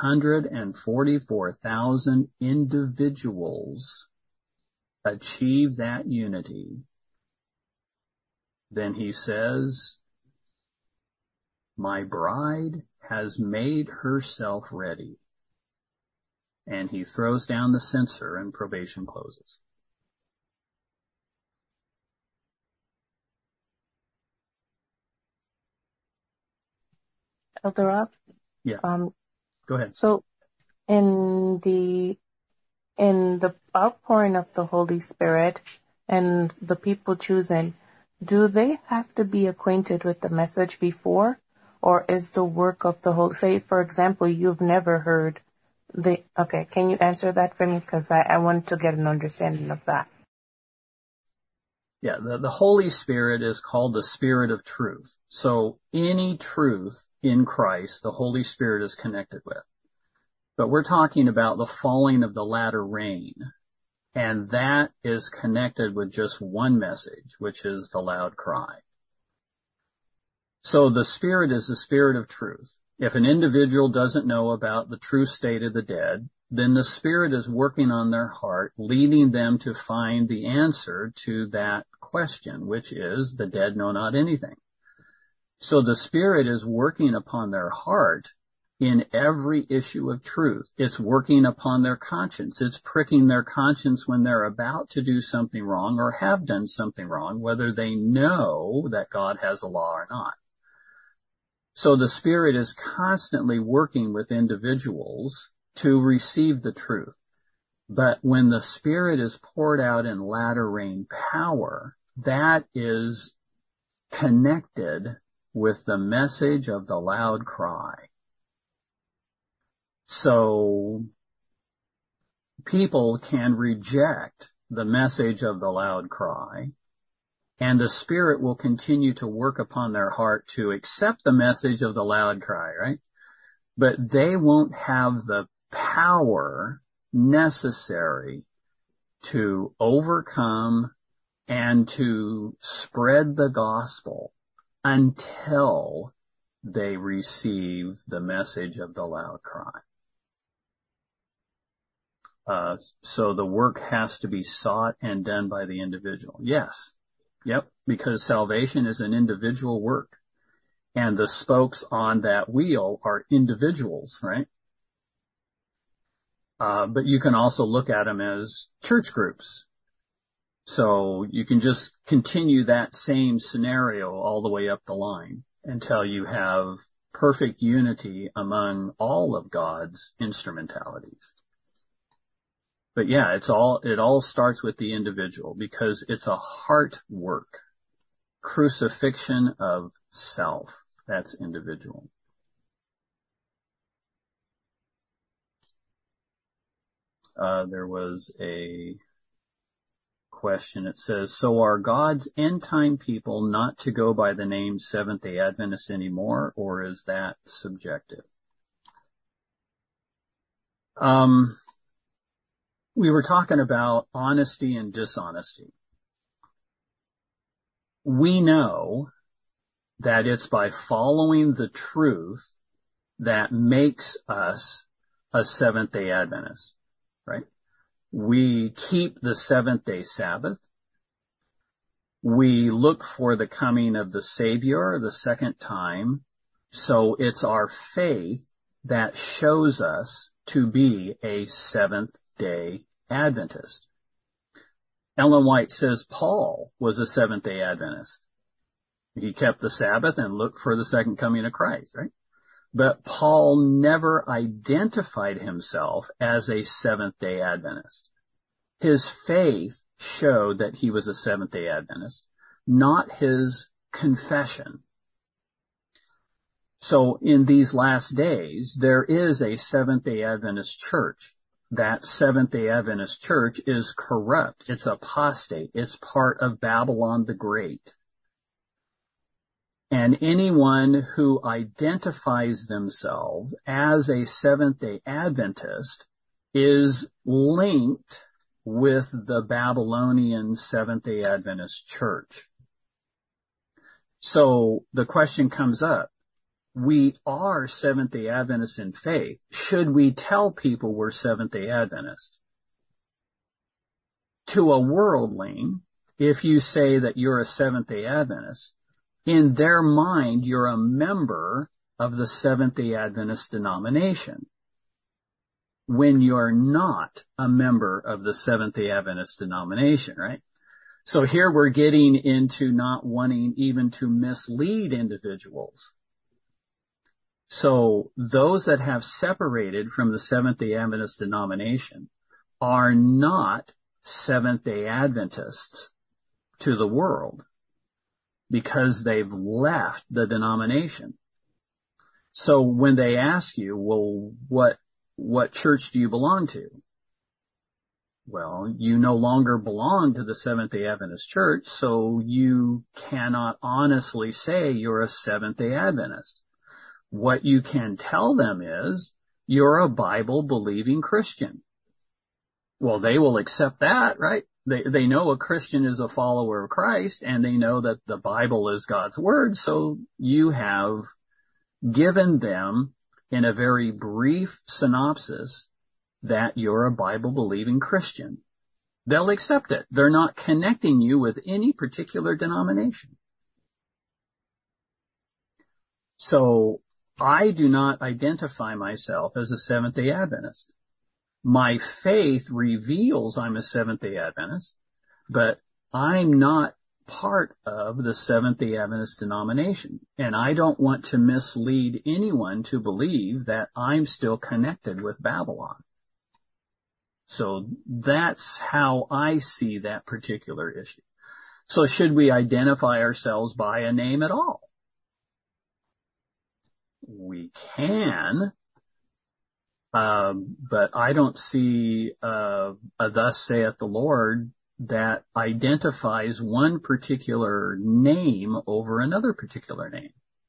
144,000 individuals achieve that unity, then he says, my bride has made herself ready. And he throws down the censer and probation closes. Elder Rob? Yeah. Go ahead. So in the outpouring of the Holy Spirit and the people chosen, do they have to be acquainted with the message before? Or is the work of the Holy, say for example, you've never heard okay, can you answer that for me? Because I want to get an understanding of that. Yeah, the Holy Spirit is called the Spirit of Truth. So any truth in Christ, the Holy Spirit is connected with. But we're talking about the falling of the latter rain. And that is connected with just one message, which is the loud cry. So the Spirit is the Spirit of truth. If an individual doesn't know about the true state of the dead, then the Spirit is working on their heart, leading them to find the answer to that question, which is the dead know not anything. So the Spirit is working upon their heart in every issue of truth. It's working upon their conscience. It's pricking their conscience when they're about to do something wrong or have done something wrong, whether they know that God has a law or not. So the Spirit is constantly working with individuals to receive the truth. But when the Spirit is poured out in latter rain power, that is connected with the message of the loud cry. So people can reject the message of the loud cry, and the Spirit will continue to work upon their heart to accept the message of the loud cry, right? But they won't have the power necessary to overcome and to spread the gospel until they receive the message of the loud cry. So the work has to be sought and done by the individual. Yes. Yep. Because salvation is an individual work. And the spokes on that wheel are individuals, right? But you can also look at them as church groups. So you can just continue that same scenario all the way up the line until you have perfect unity among all of God's instrumentalities. But yeah, it all starts with the individual because it's a heart work. Crucifixion of self. That's individual. There was a question. It says, so are God's end time people not to go by the name Seventh-day Adventist anymore, or is that subjective? We were talking about honesty and dishonesty. We know that it's by following the truth that makes us a Seventh-day Adventist, right? We keep the seventh-day Sabbath. We look for the coming of the Savior the second time. So it's our faith that shows us to be a Seventh-day Adventist. Ellen White says Paul was a Seventh-day Adventist. He kept the Sabbath and looked for the second coming of Christ, right? But Paul never identified himself as a Seventh-day Adventist. His faith showed that he was a Seventh-day Adventist, not his confession. So in these last days, there is a Seventh-day Adventist church. That Seventh-day Adventist church is corrupt. It's apostate. It's part of Babylon the Great. And anyone who identifies themselves as a Seventh-day Adventist is linked with the Babylonian Seventh-day Adventist church. So the question comes up, we are Seventh-day Adventists in faith. Should we tell people we're Seventh-day Adventists? To a worldling, if you say that you're a Seventh-day Adventist, in their mind, you're a member of the Seventh-day Adventist denomination, when you're not a member of the Seventh-day Adventist denomination, right? So here we're getting into not wanting even to mislead individuals. So those that have separated from the Seventh-day Adventist denomination are not Seventh-day Adventists to the world, because they've left the denomination. So when they ask you, well, what church do you belong to? Well, you no longer belong to the Seventh-day Adventist church, so you cannot honestly say you're a Seventh-day Adventist. What you can tell them is, you're a Bible-believing Christian. Well, they will accept that, right? They know a Christian is a follower of Christ, and they know that the Bible is God's Word, so you have given them, in a very brief synopsis, that you're a Bible-believing Christian. They'll accept it. They're not connecting you with any particular denomination. So I do not identify myself as a Seventh-day Adventist. My faith reveals I'm a Seventh-day Adventist, but I'm not part of the Seventh-day Adventist denomination. And I don't want to mislead anyone to believe that I'm still connected with Babylon. So that's how I see that particular issue. So should we identify ourselves by a name at all? We can, but I don't see a thus saith the Lord that identifies one particular name over another particular name.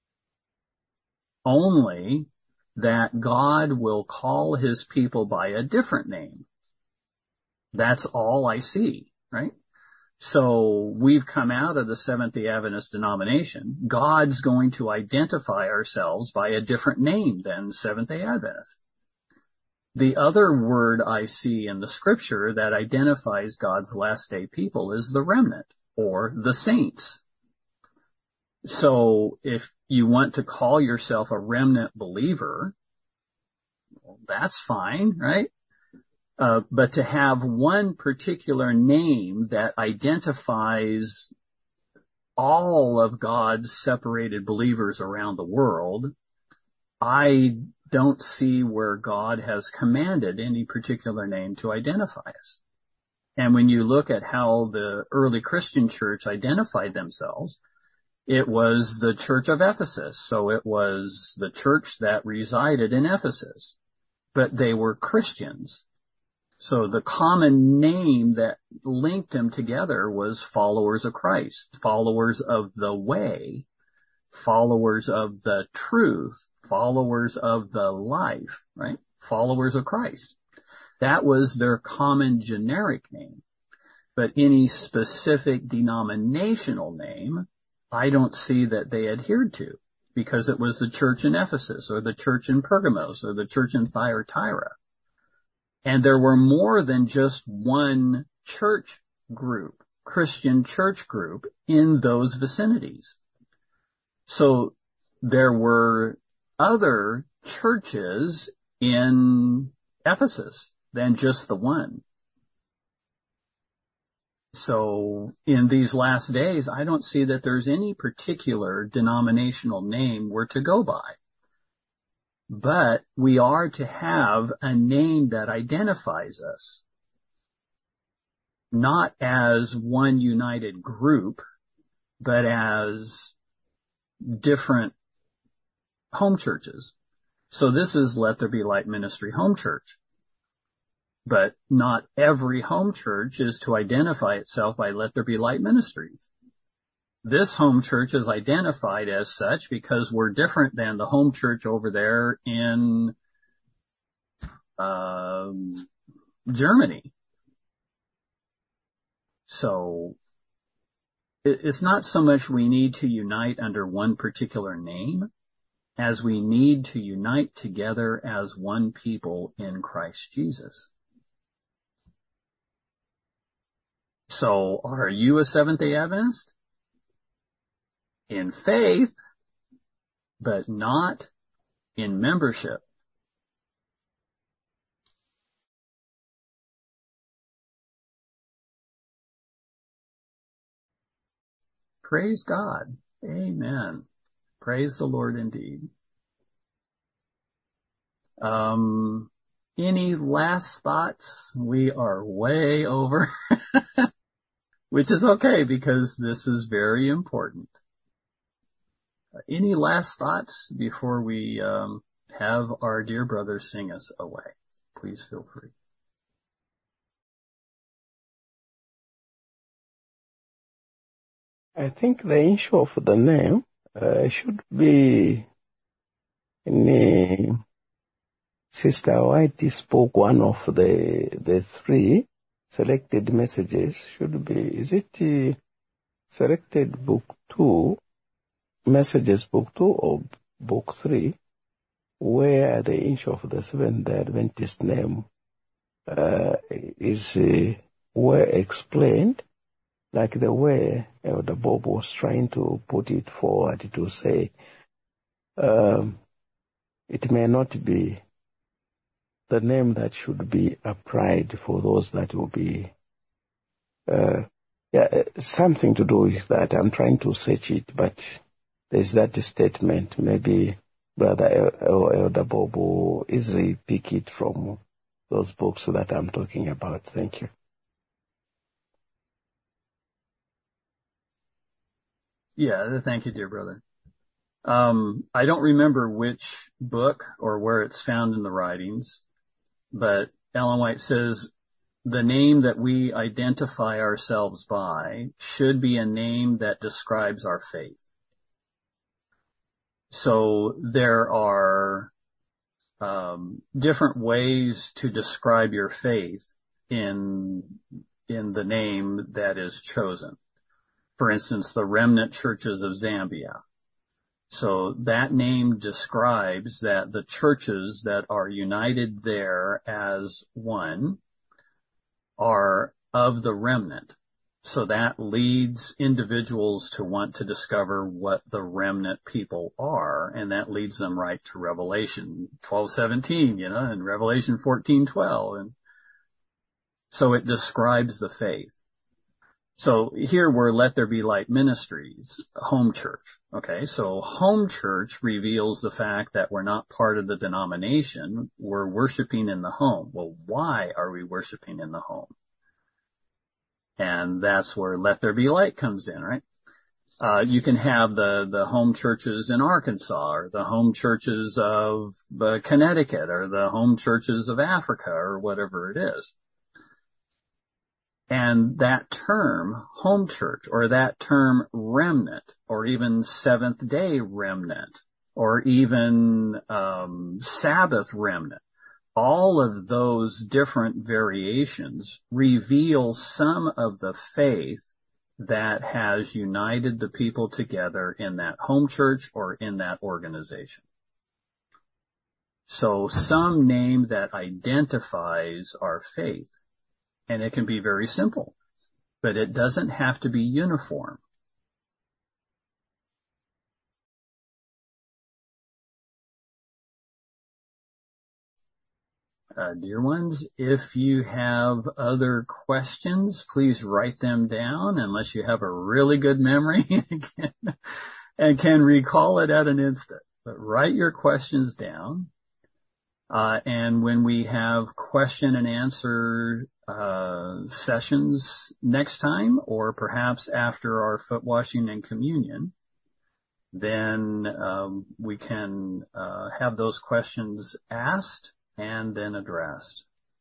Only that God will call his people by a different name. That's all I see, right? So we've come out of the Seventh-day Adventist denomination. God's going to identify ourselves by a different name than Seventh-day Adventist. The other word I see in the scripture that identifies God's last day people is the remnant or the saints. So if you want to call yourself a remnant believer, well, that's fine, right? But to have one particular name that identifies all of God's separated believers around the world, I don't see where God has commanded any particular name to identify us. And when you look at how the early Christian church identified themselves, it was the church of Ephesus. So it was the church that resided in Ephesus, but they were Christians. So the common name that linked them together was followers of Christ, followers of the way, followers of the truth, followers of the life, right? Followers of Christ. That was their common generic name. But any specific denominational name, I don't see that they adhered to, because it was the church in Ephesus or the church in Pergamos or the church in Thyatira. And there were more than just one church group, Christian church group, in those vicinities. So there were other churches in Ephesus than just the one. So in these last days, I don't see that there's any particular denominational name we're to go by. But we are to have a name that identifies us, not as one united group, but as different home churches. So this is Let There Be Light Ministry Home Church. But not every home church is to identify itself by Let There Be Light Ministries. This home church is identified as such because we're different than the home church over there in Germany. So it's not so much we need to unite under one particular name as we need to unite together as one people in Christ Jesus. So are you a Seventh-day Adventist? In faith, but not in membership. Praise God. Amen. Praise the Lord indeed. Any last thoughts? We are way over, which is okay because this is very important. Any last thoughts before we have our dear brother sing us away? Please feel free. I think the issue of the name should be in Sister White spoke one of the three selected messages. Should be, is it selected book 2, messages book 2 or book 3, where the issue of the Seventh-day Adventist name is well explained, like the way Elder Bob was trying to put it forward to say, it may not be the name that should be applied for those that will be, something to do with that. I'm trying to search it, but there's that statement. Maybe Brother Elder Bob will easily pick it from those books that I'm talking about. Thank you. Yeah, thank you, dear brother. I don't remember which book or where it's found in the writings, but Ellen White says the name that we identify ourselves by should be a name that describes our faith. So there are different ways to describe your faith in the name that is chosen. For instance, the remnant churches of Zambia. So that name describes that the churches that are united there as one are of the remnant. So that leads individuals to want to discover what the remnant people are, and that leads them right to Revelation 12:17, and Revelation 14:12. And so it describes the faith. So here we're Let There Be Light Ministries, home church. Okay, so home church reveals the fact that we're not part of the denomination. We're worshiping in the home. Well, why are we worshiping in the home? And that's where Let There Be Light comes in, right? You can have the home churches in Arkansas, or the home churches of Connecticut, or the home churches of Africa, or whatever it is. And that term, home church, or that term remnant, or even Seventh-day remnant, or even Sabbath remnant, all of those different variations reveal some of the faith that has united the people together in that home church or in that organization. So some name that identifies our faith. And it can be very simple, but it doesn't have to be uniform. Dear ones, if you have other questions, please write them down unless you have a really good memory and can recall it at an instant. But write your questions down. And when we have question and answer sessions next time, or perhaps after our foot washing and communion, then we can have those questions asked and then addressed.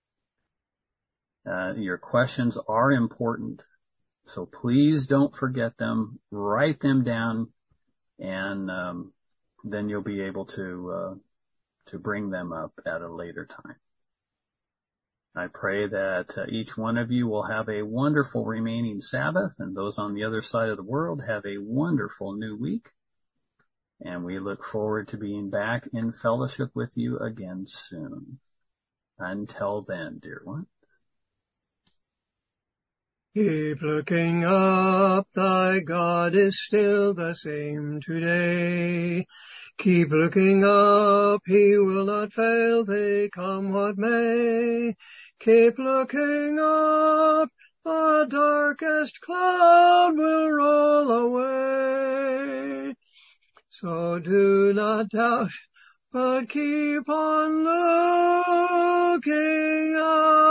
Your questions are important, so please don't forget them. Write them down, and then you'll be able to bring them up at a later time. I pray that each one of you will have a wonderful remaining Sabbath, and those on the other side of the world have a wonderful new week. And we look forward to being back in fellowship with you again soon. Until then, dear one. Keep looking up, thy God is still the same today. Keep looking up, he will not fail thee, come what may. Keep looking up, the darkest cloud will roll away. So do not doubt, but keep on looking up.